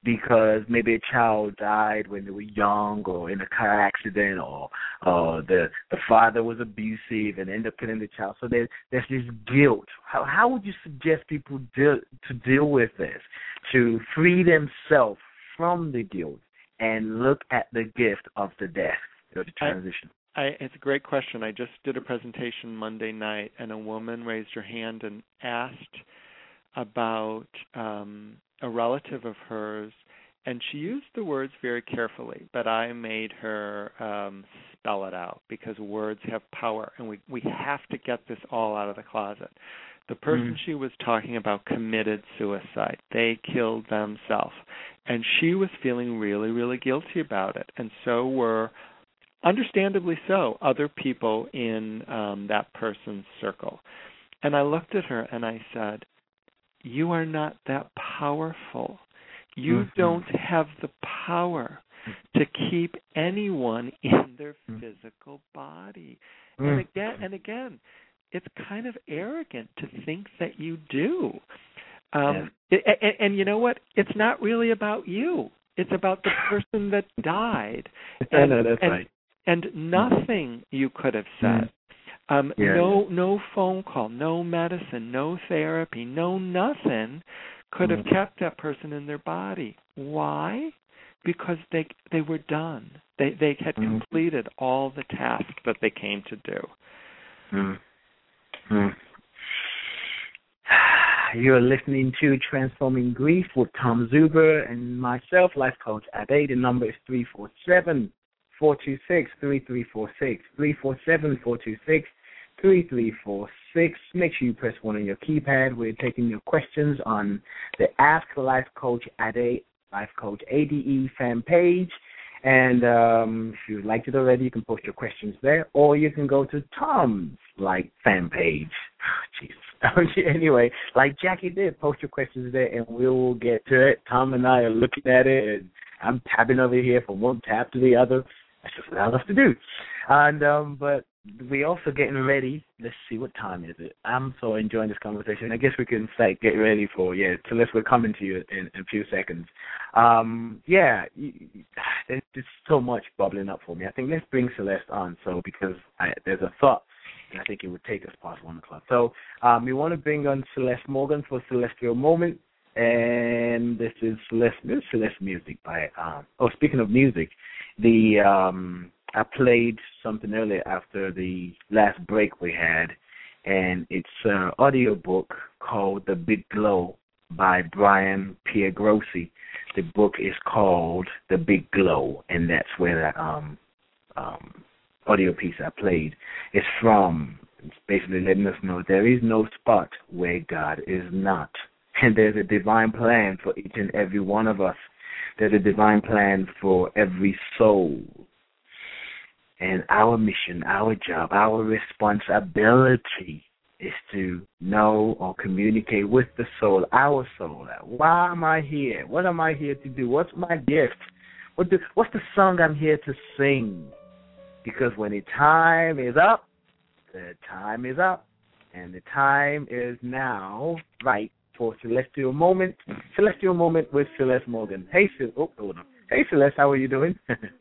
because maybe a child died when they were young or in a car accident, or uh, the the father was abusive and ended up killing the child. So there, there's this guilt. How, how would you suggest people deal, to deal with this, to free themselves from the guilt and look at the gift of the death, or the transition? I, I, it's a great question. I just did a presentation Monday night, and a woman raised her hand and asked about um, a relative of hers, and she used the words very carefully, but I made her um, spell it out, because words have power, and we, we have to get this all out of the closet. The person mm. she was talking about committed suicide. They killed themselves. And she was feeling really, really guilty about it. And so were, understandably so, other people in um, that person's circle. And I looked at her and I said, you are not that powerful. You mm-hmm. don't have the power to keep anyone in their physical body. Mm-hmm. And again, and again, it's kind of arrogant to think that you do. Um, yeah. it, and, and you know what? It's not really about you. It's about the person that died. And, I know, that's and, right. And nothing you could have said. Um, yeah. No, no phone call, no medicine, no therapy, no nothing could have kept that person in their body. Why? Because they they were done. They they had mm-hmm. completed all the tasks that they came to do. Mm-hmm. You're listening to Transforming Grief with Tom Zuber and myself, Life Coach Ade. The number is three four seven, four two six, three three four six, three four seven, four two six, three three four six. Make sure you press one on your keypad. We're taking your questions on the Ask Life Coach Ade, Life Coach A D E fan page. And um, if you liked it already, you can post your questions there, or you can go to Tom's like fan page. Jesus. Anyway, like Jackie did, post your questions there, and we will get to it. Tom and I are looking at it, and I'm tapping over here from one tab to the other. That's just what I love to do. And um, but we also getting ready. Let's see, what time is it? I'm so enjoying this conversation. I guess we can say get ready for yeah. Celeste, we're coming to you in, in a few seconds. Um, yeah, you, there's just so much bubbling up for me. I think let's bring Celeste on. So because I, there's a thought. I think it would take us past one o'clock. So um, we want to bring on Celeste Morgan for Celestial Moment, and this is Celeste, this is Celeste music by. Um, oh, speaking of music, the um, I played something earlier after the last break we had, and it's an audio book called The Big Glow by Brian Piergrossi. The book is called The Big Glow, and that's where that um um. audio piece I played is from. It's basically letting us know there is no spot where God is not. And there's a divine plan for each and every one of us. There's a divine plan for every soul. And our mission, our job, our responsibility is to know or communicate with the soul, our soul. Why am I here? What am I here to do? What's my gift? What do, what's the song I'm here to sing? Because when the time is up, the time is up, and the time is now right for Celestial Moment. Celestial Moment with Celeste Morgan. Hey, Celeste. Oh, hold on. Hey, Celeste. How are you doing?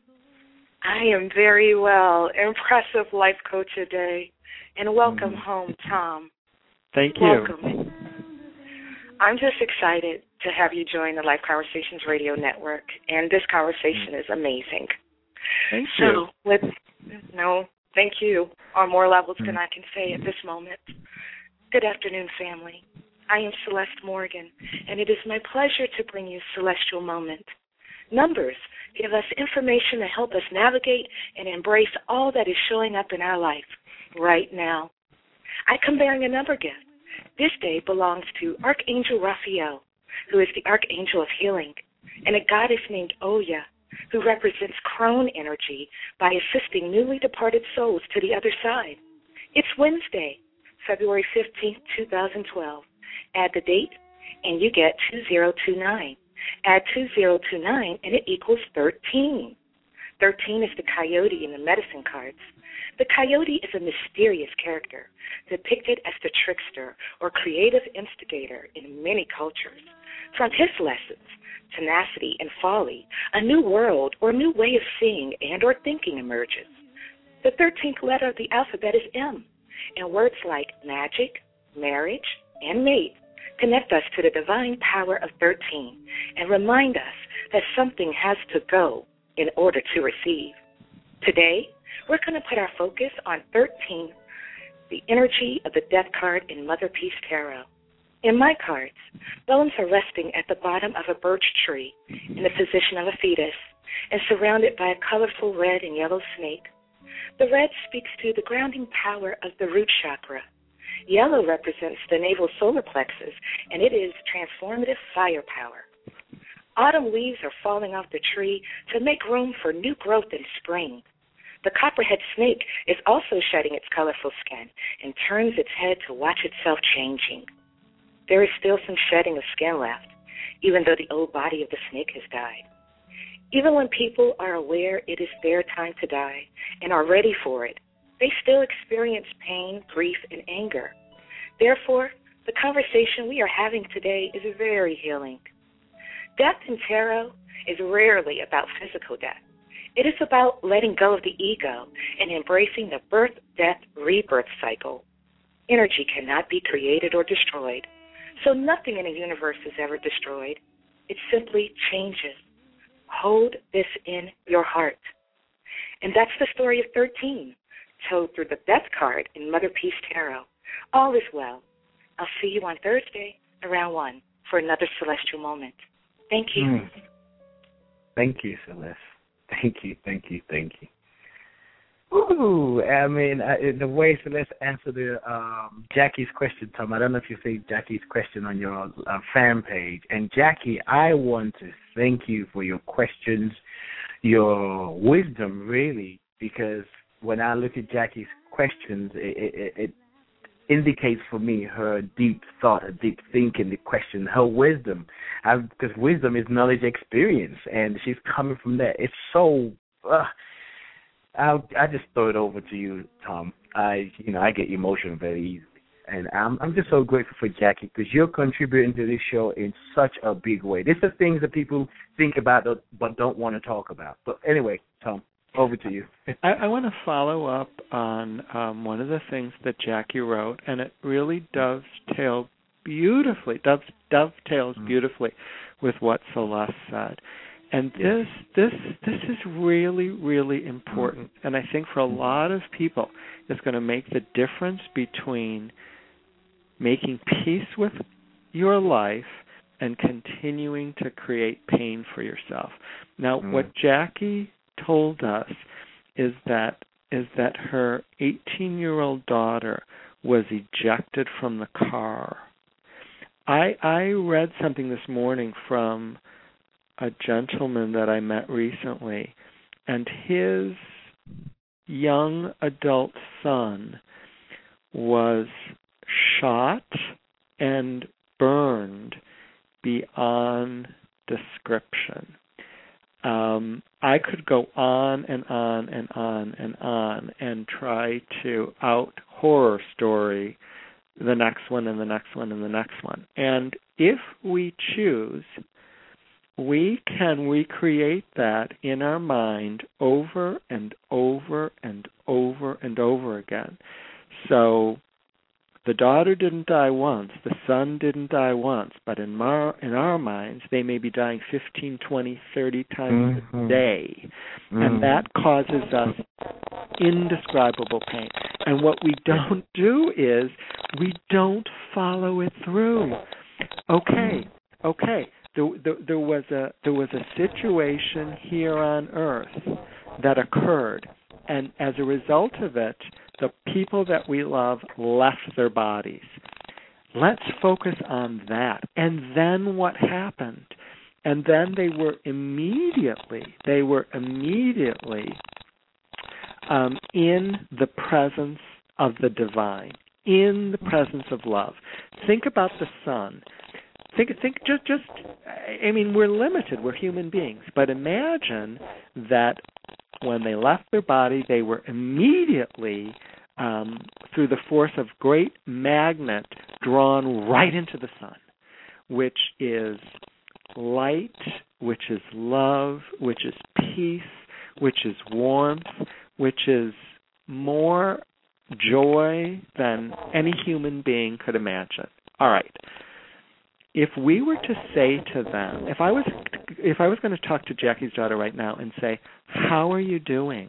I am very well. Impressive life coach a day, and welcome mm. home, Tom. Thank you. Welcome. I'm just excited to have you join the Life Conversations Radio Network, and this conversation is amazing. Thank so you. With No, thank you, on more levels than I can say at this moment. Good afternoon, family. I am Celeste Morgan, and it is my pleasure to bring you Celestial Moment. Numbers give us information to help us navigate and embrace all that is showing up in our life right now. I come bearing a number gift. This day belongs to Archangel Raphael, who is the Archangel of Healing, and a goddess named Oya, who represents crone energy by assisting newly departed souls to the other side. It's Wednesday, February fifteenth, twenty twelve. Add the date, and you get two zero two nine. Add two zero two nine, and it equals thirteen. thirteen is the coyote in the medicine cards. The coyote is a mysterious character, depicted as the trickster or creative instigator in many cultures. From his lessons tenacity, and folly, a new world or new way of seeing and or thinking emerges. The thirteenth letter of the alphabet is M, and words like magic, marriage, and mate connect us to the divine power of thirteen and remind us that something has to go in order to receive. Today, we're going to put our focus on thirteen, the energy of the Death card in Mother Peace Tarot. In my cards, bones are resting at the bottom of a birch tree in the position of a fetus and surrounded by a colorful red and yellow snake. The red speaks to the grounding power of the root chakra. Yellow represents the navel solar plexus, and it is transformative firepower. Autumn leaves are falling off the tree to make room for new growth in spring. The copperhead snake is also shedding its colorful skin and turns its head to watch itself changing. There is still some shedding of skin left, even though the old body of the snake has died. Even when people are aware it is their time to die and are ready for it, they still experience pain, grief, and anger. Therefore, the conversation we are having today is very healing. Death in tarot is rarely about physical death. It is about letting go of the ego and embracing the birth, death, rebirth cycle. Energy cannot be created or destroyed, so nothing in the universe is ever destroyed. It simply changes. Hold this in your heart. And that's the story of thirteen, told through the Death card in Mother Peace Tarot. All is well. I'll see you on Thursday around one for another celestial moment. Thank you. Mm. Thank you, Celeste. Thank you, thank you, thank you. Ooh, I mean, I, the way Celeste answered the, um, Jackie's question, Tom, I don't know if you see Jackie's question on your uh, fan page. And, Jackie, I want to thank you for your questions, your wisdom, really, because when I look at Jackie's questions, it, it, it indicates for me her deep thought, her deep thinking, the question, her wisdom. I've, because wisdom is knowledge experience, and she's coming from there. It's so... Uh, I'll, I just throw it over to you, Tom. I, you know, I get emotional very easily, and I'm, I'm just so grateful for Jackie because you're contributing to this show in such a big way. These are things that people think about but don't want to talk about. But anyway, Tom, over to you. I, I want to follow up on um, one of the things that Jackie wrote, and it really dovetails beautifully, dove, dovetails mm. beautifully with what Celeste said. And this this this is really, really important. And I think for a lot of people, it's going to make the difference between making peace with your life and continuing to create pain for yourself. Now, mm. what Jackie told us is that is that her eighteen-year-old daughter was ejected from the car. I I read something this morning from a gentleman that I met recently, and his young adult son was shot and burned beyond description. Um, I could go on and on and on and on and try to out horror story the next one and the next one and the next one. And if we choose, we can recreate that in our mind over and over and over and over again. So the daughter didn't die once, the son didn't die once, but in, mar- in our minds, they may be dying fifteen, twenty, thirty times mm-hmm. a day. Mm-hmm. And that causes us indescribable pain. And what we don't do is we don't follow it through. Okay, okay. There, there, there was a there was a situation here on Earth that occurred, and as a result of it, the people that we love left their bodies. Let's focus on that. And then what happened? And then they were immediately they were immediately um, in the presence of the divine, in the presence of love. Think about the sun. Think, think, just, just. I mean, we're limited. We're human beings. But imagine that when they left their body, they were immediately, um, through the force of great magnet, drawn right into the sun, which is light which is love, which is peace, which is warmth, which is more joy than any human being could imagine. All right. If we were to say to them, if I was if I was going to talk to Jackie's daughter right now and say, "How are you doing?"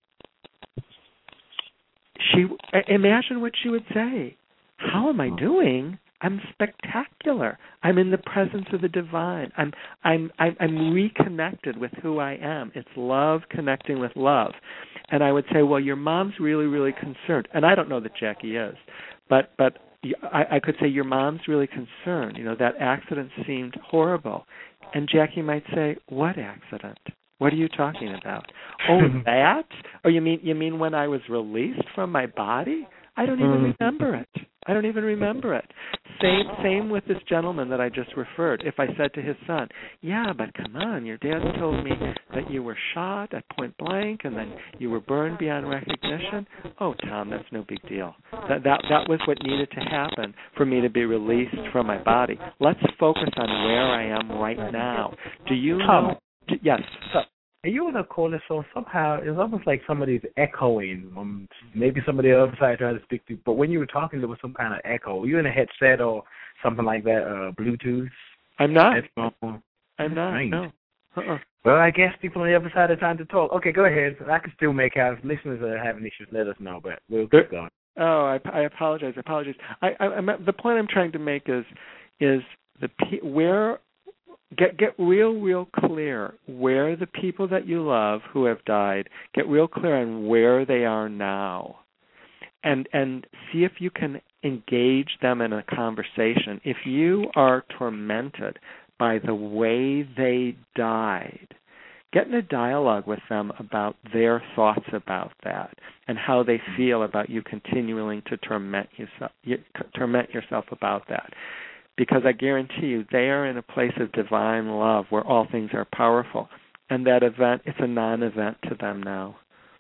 She imagine what she would say. "How am I doing? I'm spectacular. I'm in the presence of the divine. I'm I'm I'm, I'm reconnected with who I am. It's love connecting with love." And I would say, "Well, your mom's really, really concerned." And I don't know that Jackie is, but but I, I could say your mom's really concerned. You know, that accident seemed horrible. And Jackie might say, "What accident? What are you talking about?" "Oh, that? Oh, you mean you mean when I was released from my body? I don't even remember it. I don't even remember it." Same same with this gentleman that I just referred. If I said to his son, "Yeah, but come on, your dad told me that you were shot at point blank and then you were burned beyond recognition." "Oh, Tom, that's no big deal. That that that was what needed to happen for me to be released from my body. Let's focus on where I am right now." Do you Tom, know? Yes. Are you on a caller? So somehow it's almost like somebody's echoing. Um, maybe somebody on the other side trying to speak to you. But when you were talking, there was some kind of echo. Were you in a headset or something like that? Uh, Bluetooth? I'm not. Headphone? I'm not. Right. No. Uh-uh. Well, I guess people on the other side are trying to talk. Okay, go ahead. I can still make out. If listeners are having issues, let us know. But we'll keep going. Oh, I, I apologize. I apologize. I, I, I'm, the point I'm trying to make is, is the where. Get get real, real clear where the people that you love who have died, get real clear on where they are now. And and see if you can engage them in a conversation. If you are tormented by the way they died, get in a dialogue with them about their thoughts about that and how they feel about you continuing to torment yourself, torment yourself about that. Because I guarantee you, they are in a place of divine love where all things are powerful. And that event, it's a non-event to them now.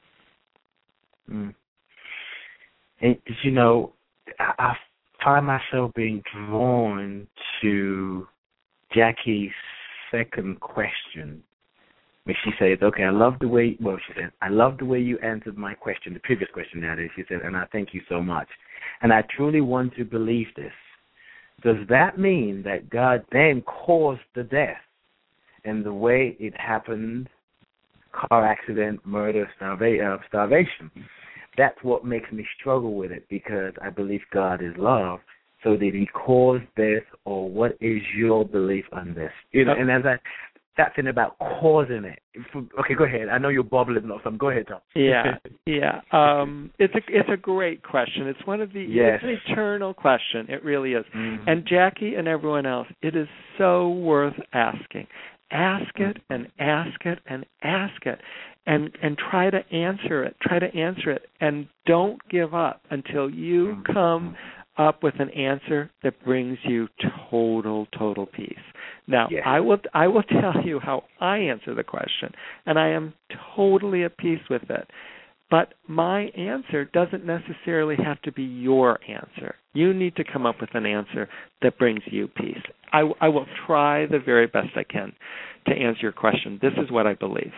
Mm. And, you know, I, I find myself being drawn to Jackie's second question, where she says, okay, I love the way, well, she said, I love the way you answered my question, the previous question that is, she said, and I thank you so much. And I truly want to believe this. Does that mean that God then caused the death and the way it happened, car accident, murder, starva- uh, starvation? That's what makes me struggle with it, because I believe God is love. So did he cause this, or what is your belief on this? You know, and as I, that thing about causing it. Okay, go ahead. I know you're bubbling or something. Go ahead, Tom. Yeah, yeah. Um, it's a it's a great question. It's one of the yes. it's an eternal question. It really is. Mm-hmm. And Jackie and everyone else, it is so worth asking. Ask it and ask it and ask it, and and try to answer it. Try to answer it, and don't give up until you come up with an answer that brings you total, total peace. Now, yes. I will I will tell you how I answer the question, and I am totally at peace with it. But my answer doesn't necessarily have to be your answer. You need to come up with an answer that brings you peace. I, I will try the very best I can to answer your question. This is what I believe.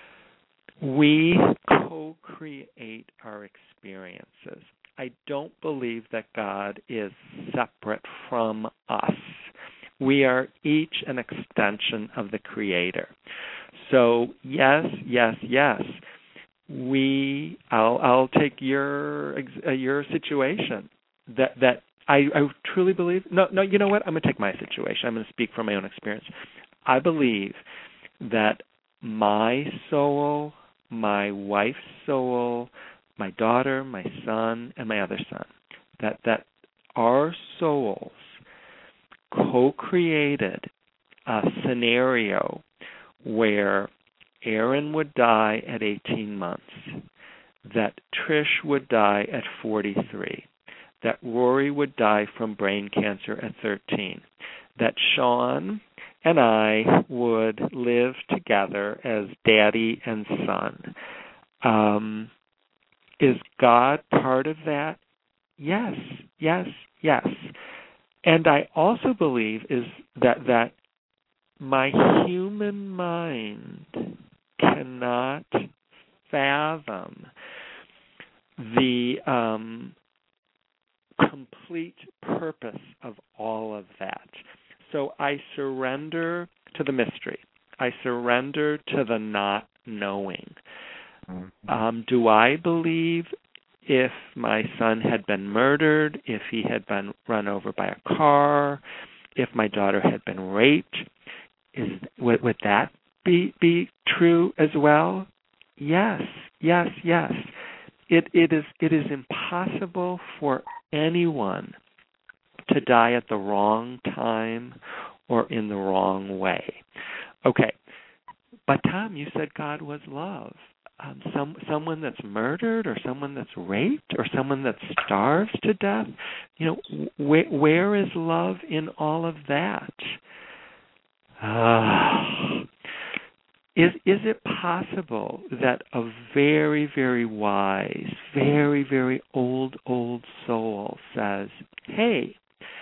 We co-create our experiences. I don't believe that God is separate from us. We are each an extension of the Creator. So yes, yes, yes. We, I'll, I'll take your uh, your situation. That that I, I truly believe. No, no. You know what? I'm going to take my situation. I'm going to speak from my own experience. I believe that my soul, my wife's soul, my daughter, my son, and my other son, that that our souls co-created a scenario where Aaron would die at eighteen months, that Trish would die at forty-three, that Rory would die from brain cancer at thirteen, that Sean and I would live together as daddy and son. Um, is God part of that? Yes, yes, yes. And I also believe is that that my human mind cannot fathom the um, complete purpose of all of that. So I surrender to the mystery. I surrender to the not knowing. Um, do I believe if my son had been murdered, if he had been run over by a car, if my daughter had been raped, is would, would that be be true as well? Yes, yes, yes. It it is it is impossible for anyone to die at the wrong time or in the wrong way. Okay, but Tom, you said God was love. Um, some someone that's murdered, or someone that's raped, or someone that starves to death. You know, wh- where is love in all of that? Uh, is is it possible that a very, very wise, very, very old, old soul says, "Hey,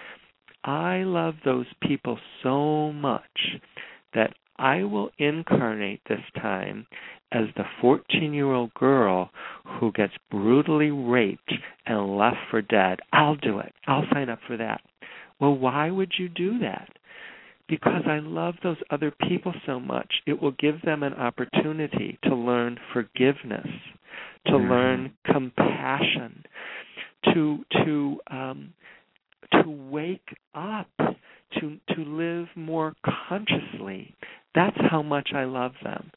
I love those people so much that I will incarnate this time as the fourteen-year-old girl who gets brutally raped and left for dead. I'll do it. I'll sign up for that." Well, why would you do that? Because I love those other people so much. It will give them an opportunity to learn forgiveness, to mm-hmm. learn compassion, to to um, to wake up, to to live more consciously. That's how much I love them.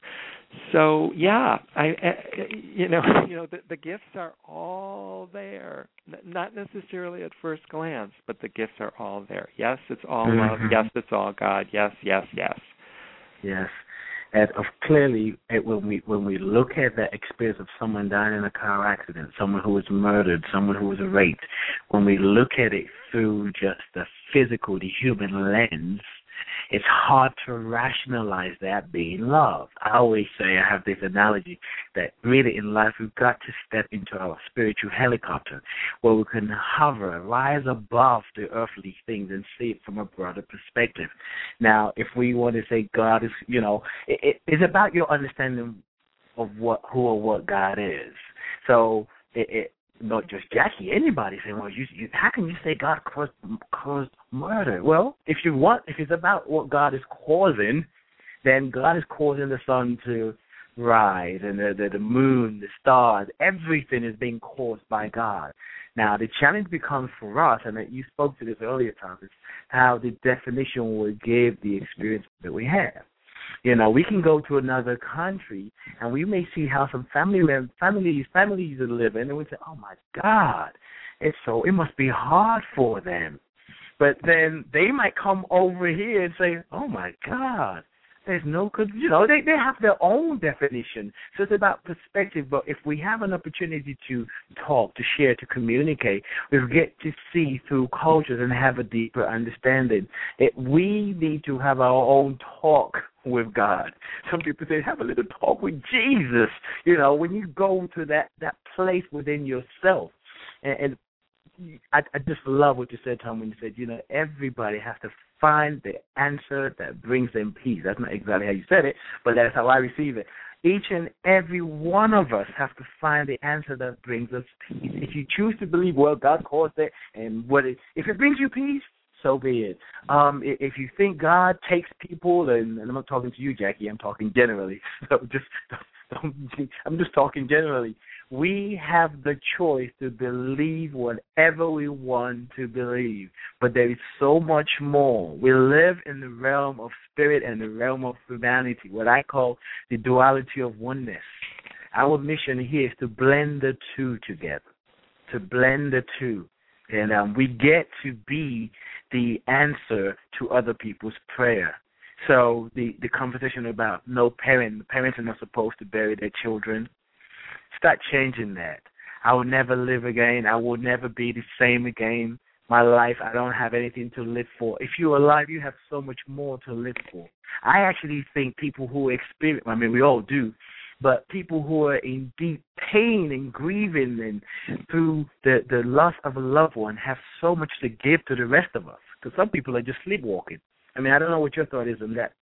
So yeah, I, I you know you know the, the gifts are all there. Not necessarily at first glance, but the gifts are all there. Yes, it's all mm-hmm. love. Yes, it's all God. Yes, yes, yes. Yes, and of clearly it, when we when we look at that experience of someone dying in a car accident, someone who was murdered, someone who was raped, when we look at it through just the physical, the human lens, it's hard to rationalize that being love. I always say, I have this analogy that really in life we've got to step into our spiritual helicopter where we can hover, rise above the earthly things and see it from a broader perspective. Now, if we want to say God is, you know, it, it, it's about your understanding of what, who or what God is. So it, it not just Jackie, anybody saying, well, you, you, how can you say God caused, caused murder? Well, if you want, if it's about what God is causing, then God is causing the sun to rise and the, the, the moon, the stars, everything is being caused by God. Now, the challenge becomes for us, and you spoke to this earlier, Thomas, how the definition will give the experience that we have. You know, we can go to another country and we may see how some family families families are living, and we say, "Oh my God, it's so it must be hard for them." But then they might come over here and say, "Oh my God, there's no good." You know, they they have their own definition. So it's about perspective. But if we have an opportunity to talk, to share, to communicate, we get to see through cultures and have a deeper understanding. That we need to have our own talk with God. Some people say, have a little talk with Jesus. You know, when you go to that, that place within yourself. And, and I, I just love what you said, Tom, when you said, you know, everybody has to find the answer that brings them peace. That's not exactly how you said it, but that's how I receive it. Each and every one of us have to find the answer that brings us peace. If you choose to believe, well, God caused it, and what it, if it brings you peace, so be it. Um, if you think God takes people, and, and I'm not talking to you, Jackie, I'm talking generally. So just, don't, I'm just talking generally. We have the choice to believe whatever we want to believe, but there is so much more. We live in the realm of spirit and the realm of humanity, what I call the duality of oneness. Our mission here is to blend the two together, to blend the two. And um, we get to be the answer to other people's prayer. So the, the conversation about no parent, parents are not supposed to bury their children, start changing that. I will never live again. I will never be the same again. My life, I don't have anything to live for. If you're alive, you have so much more to live for. I actually think people who experience, I mean, we all do, but people who are in deep pain and grieving and through the, the loss of a loved one have so much to give to the rest of us. Because some people are just sleepwalking. I mean, I don't know what your thought is on that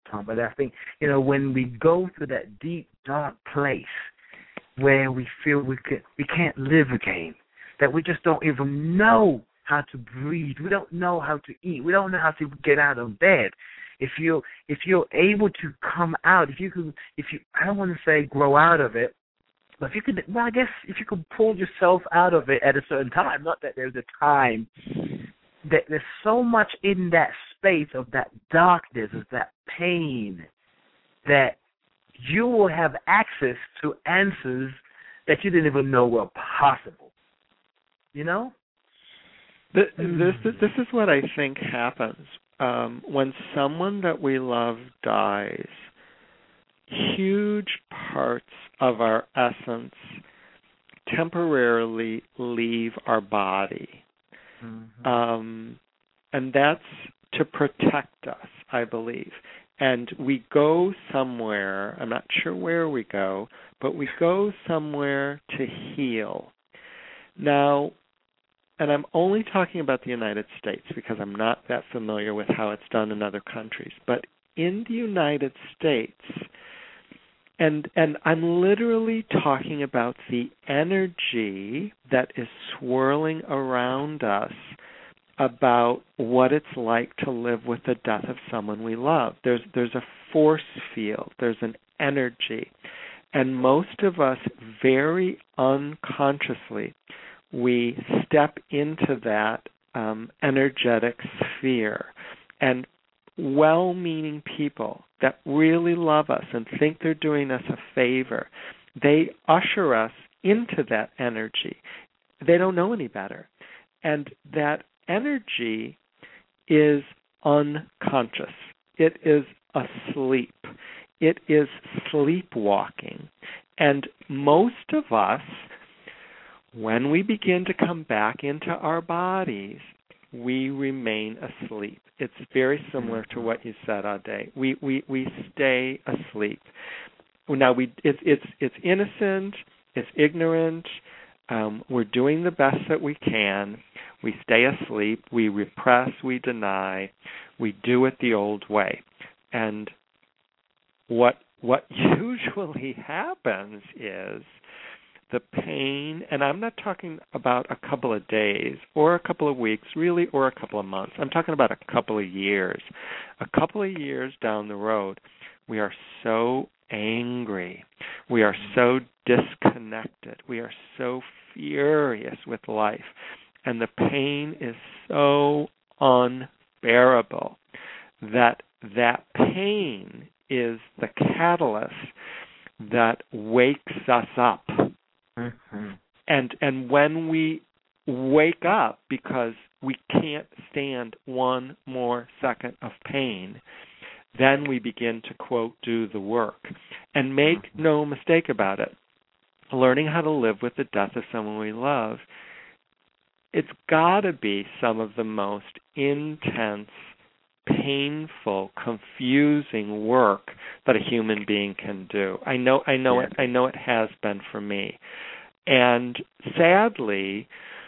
Tom, but I think, you know, when we go through that deep, dark place where we feel we can, we can't live again, that we just don't even know how to breathe, we don't know how to eat, we don't know how to get out of bed. If you if you're able to come out, if you could, if you, I don't want to say grow out of it, but if you could, well, I guess if you could pull yourself out of it at a certain time, not that there's a time, that there's so much in that space of that darkness, of that pain, that you will have access to answers that you didn't even know were possible. You know? This, this, this is what I think happens. Um, when someone that we love dies, huge parts of our essence temporarily leave our body. Mm-hmm. Um, and that's to protect us, I believe. And we go somewhere, I'm not sure where we go, but we go somewhere to heal. Now, and I'm only talking about the United States because I'm not that familiar with how it's done in other countries, but in the United States, and and I'm literally talking about the energy that is swirling around us about what it's like to live with the death of someone we love. There's there's a force field, there's an energy, and most of us very unconsciously, we step into that um, energetic sphere, and well-meaning people that really love us and think they're doing us a favor, they usher us into that energy. They don't know any better. And that energy is unconscious. It is asleep. It is sleepwalking. And most of us, when we begin to come back into our bodies, we remain asleep. It's very similar to what you said, Ade. We we we stay asleep. Now we it's it's it's innocent. It's ignorant. Um, we're doing the best that we can. We stay asleep. We repress. We deny. We do it the old way. And what what usually happens is the pain, and I'm not talking about a couple of days or a couple of weeks, really, or a couple of months. I'm talking about a couple of years. A couple of years down the road, we are so angry. We are so disconnected. We are so furious with life. And the pain is so unbearable that that pain is the catalyst that wakes us up. Mm-hmm. And and when we wake up because we can't stand one more second of pain, then we begin to, quote, do the work. And make mm-hmm. no mistake about it, learning how to live with the death of someone we love, it's got to be some of the most intense, painful, confusing work that a human being can do. I know, I know yeah. it. I know it has been for me, and sadly,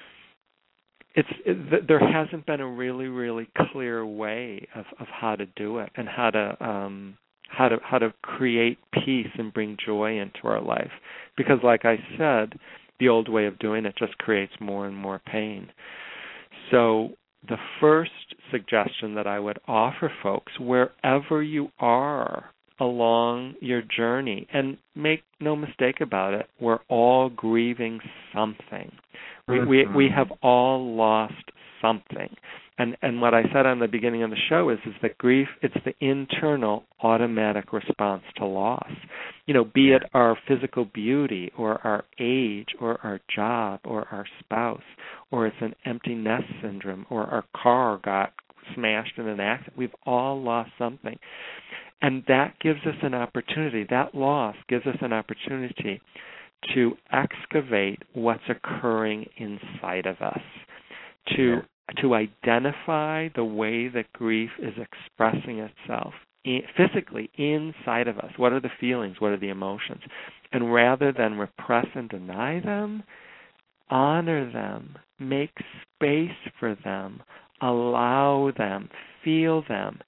it's it, there hasn't been a really, really clear way of, of how to do it and how to um, how to how to create peace and bring joy into our life. Because, like I said, the old way of doing it just creates more and more pain. So the first suggestion that I would offer folks, wherever you are along your journey, and make no mistake about it, we're all grieving something. We we, we have all lost something. And and what I said on the beginning of the show is is that grief, it's the internal automatic response to loss. You know, be it our physical beauty or our age or our job or our spouse, or it's an empty nest syndrome or our car got smashed in an accident. We've all lost something. And that gives us an opportunity, that loss gives us an opportunity to excavate what's occurring inside of us, to yeah. to identify the way that grief is expressing itself in, physically inside of us. What are the feelings? What are the emotions? And rather than repress and deny them, honor them, make space for them, allow them, feel them,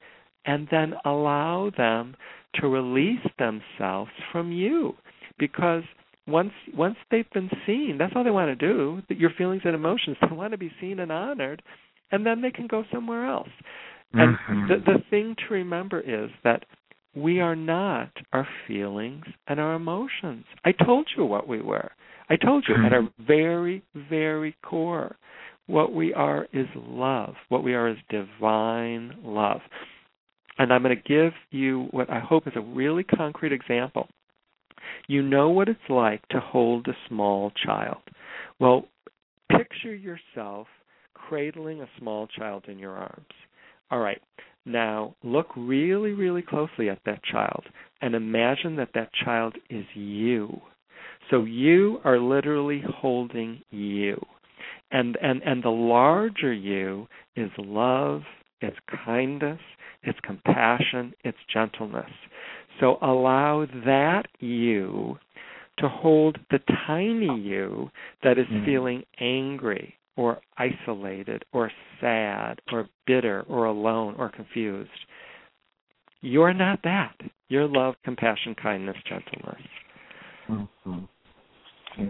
and then allow them to release themselves from you. Because once once they've been seen, that's all they want to do, that your feelings and emotions, they want to be seen and honored, and then they can go somewhere else. And Mm-hmm. the, the thing to remember is that we are not our feelings and our emotions. I told you what we were. I told you at our very, very core, what we are is love. What we are is divine love. And I'm going to give you what I hope is a really concrete example. You know what it's like to hold a small child. Well, picture yourself cradling a small child in your arms. All right, now look really, really closely at that child and imagine that that child is you. So you are literally holding you. And, and, and the larger you is love, it's kindness, it's compassion, it's gentleness. So allow that you to hold the tiny you that is mm. feeling angry or isolated or sad or bitter or alone or confused. You're not that. You're love, compassion, kindness, gentleness. Mm-hmm.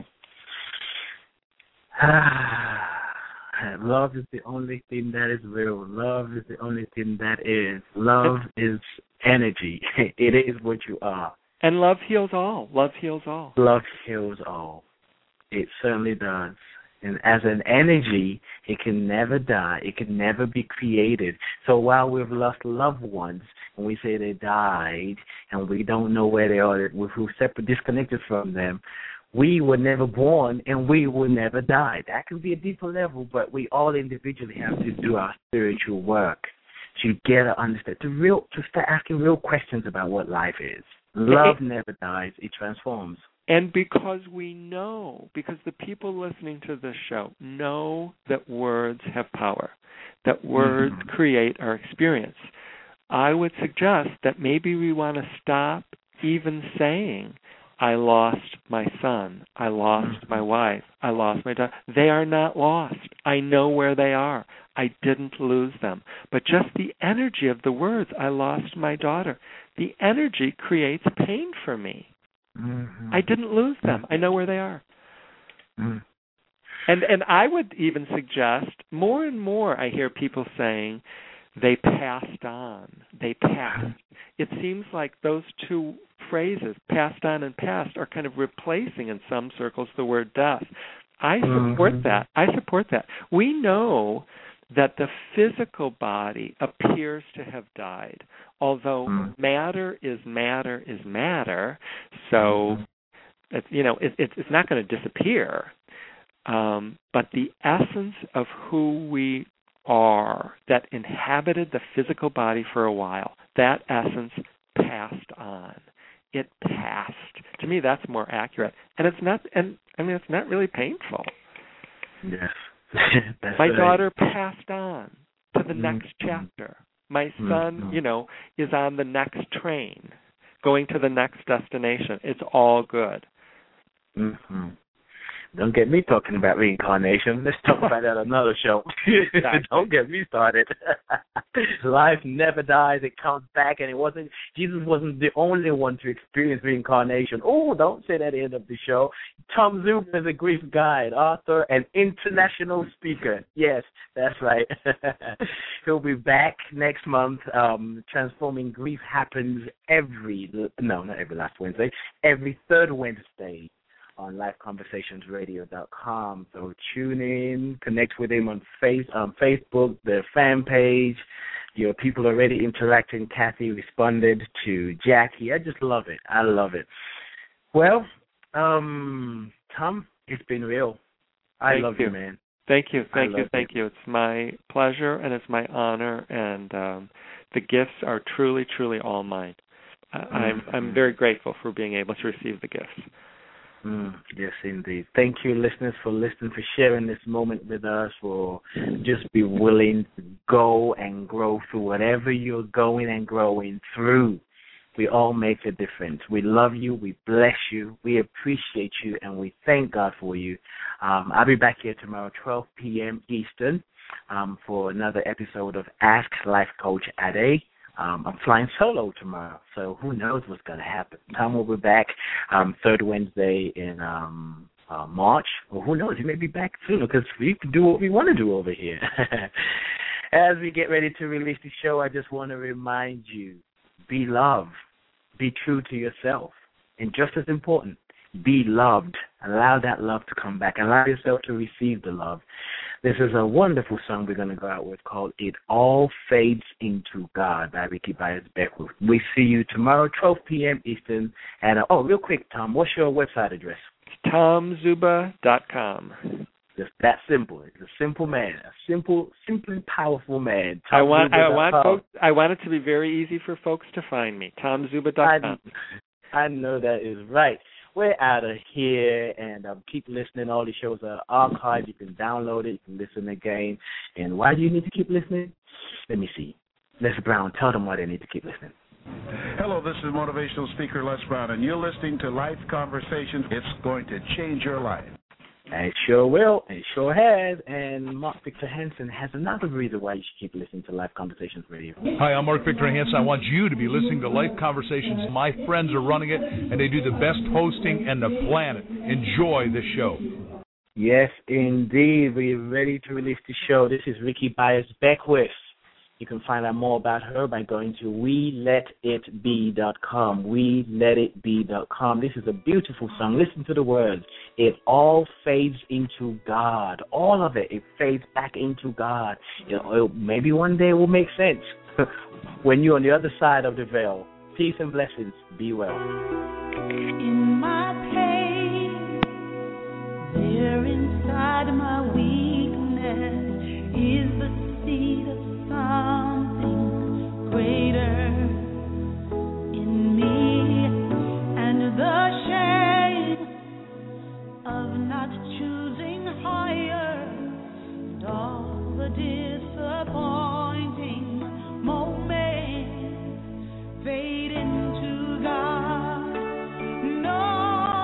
Ah, love is the only thing that is real. Love is the only thing that is. Love is energy. It is what you are. And love heals all. Love heals all. Love heals all. It certainly does. And as an energy, it can never die. It can never be created. So while we've lost loved ones and we say they died and we don't know where they are, we're separate, disconnected from them, we were never born and we will never die. That can be a deeper level, but we all individually have to do our spiritual work to get to understand, to real, to start asking real questions about what life is. Love never dies. It transforms. And because we know, because the people listening to this show know that words have power, that words mm-hmm. create our experience, I would suggest that maybe we want to stop even saying, I lost my son, I lost mm-hmm. my wife, I lost my daughter. They are not lost. I know where they are. I didn't lose them. But just the energy of the words, I lost my daughter, the energy creates pain for me. Mm-hmm. I didn't lose them. I know where they are. Mm-hmm. And and I would even suggest, more and more I hear people saying they passed on. They passed. It seems like those two phrases, passed on and passed, are kind of replacing in some circles the word death. I support mm-hmm. that. I support that. We know that the physical body appears to have died, although mm. matter is matter is matter, so mm-hmm. it's, you know it, it, it's not going to disappear. Um, but the essence of who we are that inhabited the physical body for a while, that essence passed on. It passed. To me, that's more accurate, and it's not. And I mean, it's not really painful. Yes. My right. daughter passed on to the next mm-hmm. chapter. My son, mm-hmm. you know, is on the next train, going to the next destination. It's all good. Mm-hmm. Don't get me talking about reincarnation. Let's talk about that another show. Exactly. Don't get me started. Life never dies. It comes back, and it wasn't. Jesus wasn't the only one to experience reincarnation. Oh, don't say that at the end of the show. Tom Zoom is a grief guide, author, and international speaker. Yes, that's right. He'll be back next month. Um, Transforming Grief happens every no, not every last Wednesday. Every third Wednesday on live conversations radio dot com. So tune in, connect with him on face on Facebook, the fan page. Your people already interacting. Kathy responded to Jackie. I just love it. I love it. Well, um, Tom, it's been real. I Thank love you. you, man. Thank you. Thank you. Thank you. you. It's my pleasure and it's my honor, and um, the gifts are truly, truly all mine. I, mm-hmm. I'm I'm very grateful for being able to receive the gifts. Mm, yes, indeed. Thank you, listeners, for listening, for sharing this moment with us, for just be willing to go and grow through whatever you're going and growing through. We all make a difference. We love you. We bless you. We appreciate you, and we thank God for you. Um, I'll be back here tomorrow, twelve p.m. Eastern, um, for another episode of Ask Life Coach Ade Um, I'm flying solo tomorrow, so who knows what's going to happen. Tom will be back um, third Wednesday in um, uh, March. Well, who knows? He may be back sooner because we can do what we want to do over here. As we get ready to release the show, I just want to remind you, be loved, be true to yourself, and just as important, be loved. Allow that love to come back. Allow yourself to receive the love. This is a wonderful song we're going to go out with called It All Fades Into God by Ricky Byers-Beckwith. We see you tomorrow, twelve p.m. Eastern. And, uh, oh, real quick, Tom, what's your website address? tom zuba dot com. Just that simple. It's a simple man, a simple, simply powerful man. I want, I want, folks, I want it to be very easy for folks to find me. tom zuba dot com. I, I know that is right. We're out of here, and um, keep listening. All the shows are archived. You can download it. You can listen again. And why do you need to keep listening? Let me see. Les Brown, tell them why they need to keep listening. Hello, this is motivational speaker Les Brown, and you're listening to Life Conversations. It's going to change your life. And it sure will, and it sure has. And Mark Victor Hansen has another reason why you should keep listening to Life Conversations Radio. Hi, I'm Mark Victor Hansen. I want you to be listening to Life Conversations. My friends are running it, and they do the best hosting on the planet. Enjoy the show. Yes, indeed. We're ready to release the show. This is Ricky Byers-Beckwith. You can find out more about her by going to we let it be dot com. we let it be dot com. This is a beautiful song. Listen to the words. It all fades into God. All of it. It fades back into God. You know, maybe one day it will make sense when you're on the other side of the veil. Peace and blessings. Be well. In my pain, there inside my weakness is the seed of something greater in me, and the shame of not choosing higher, and all the disappointing moments fade into God. No.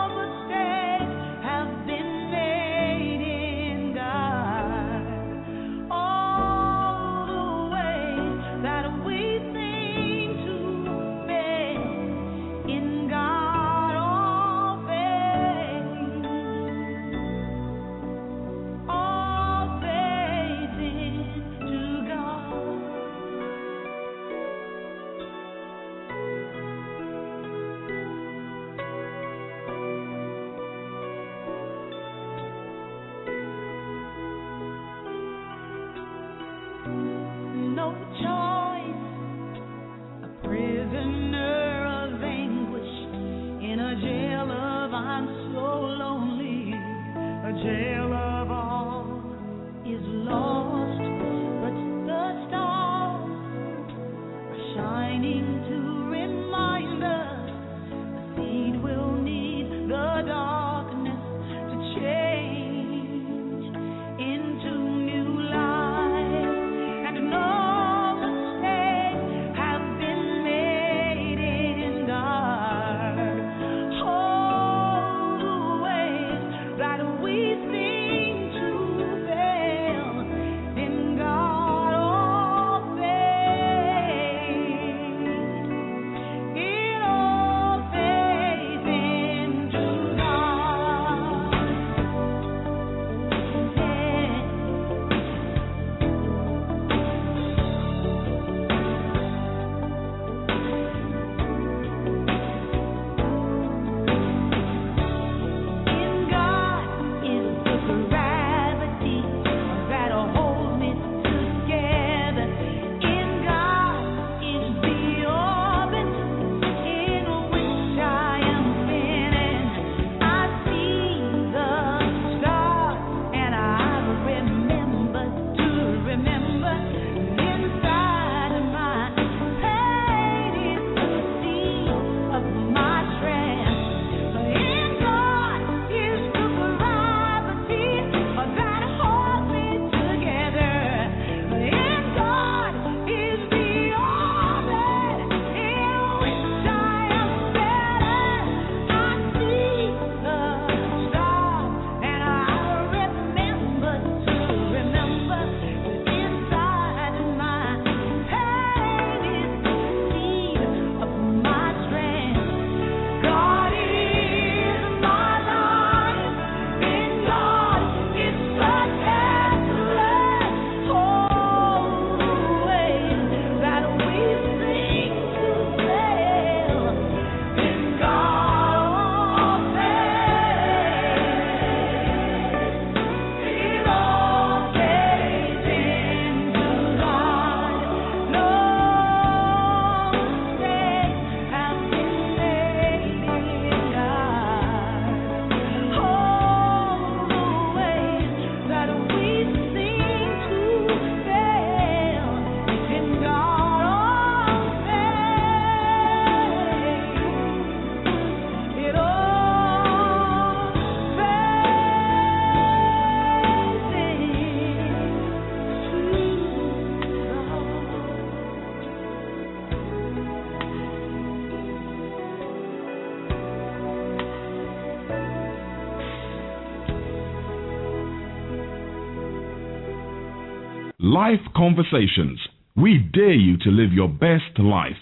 Life Conversations. We dare you to live your best life.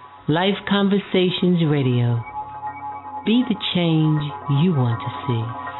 Life Conversations Radio. Be the change you want to see.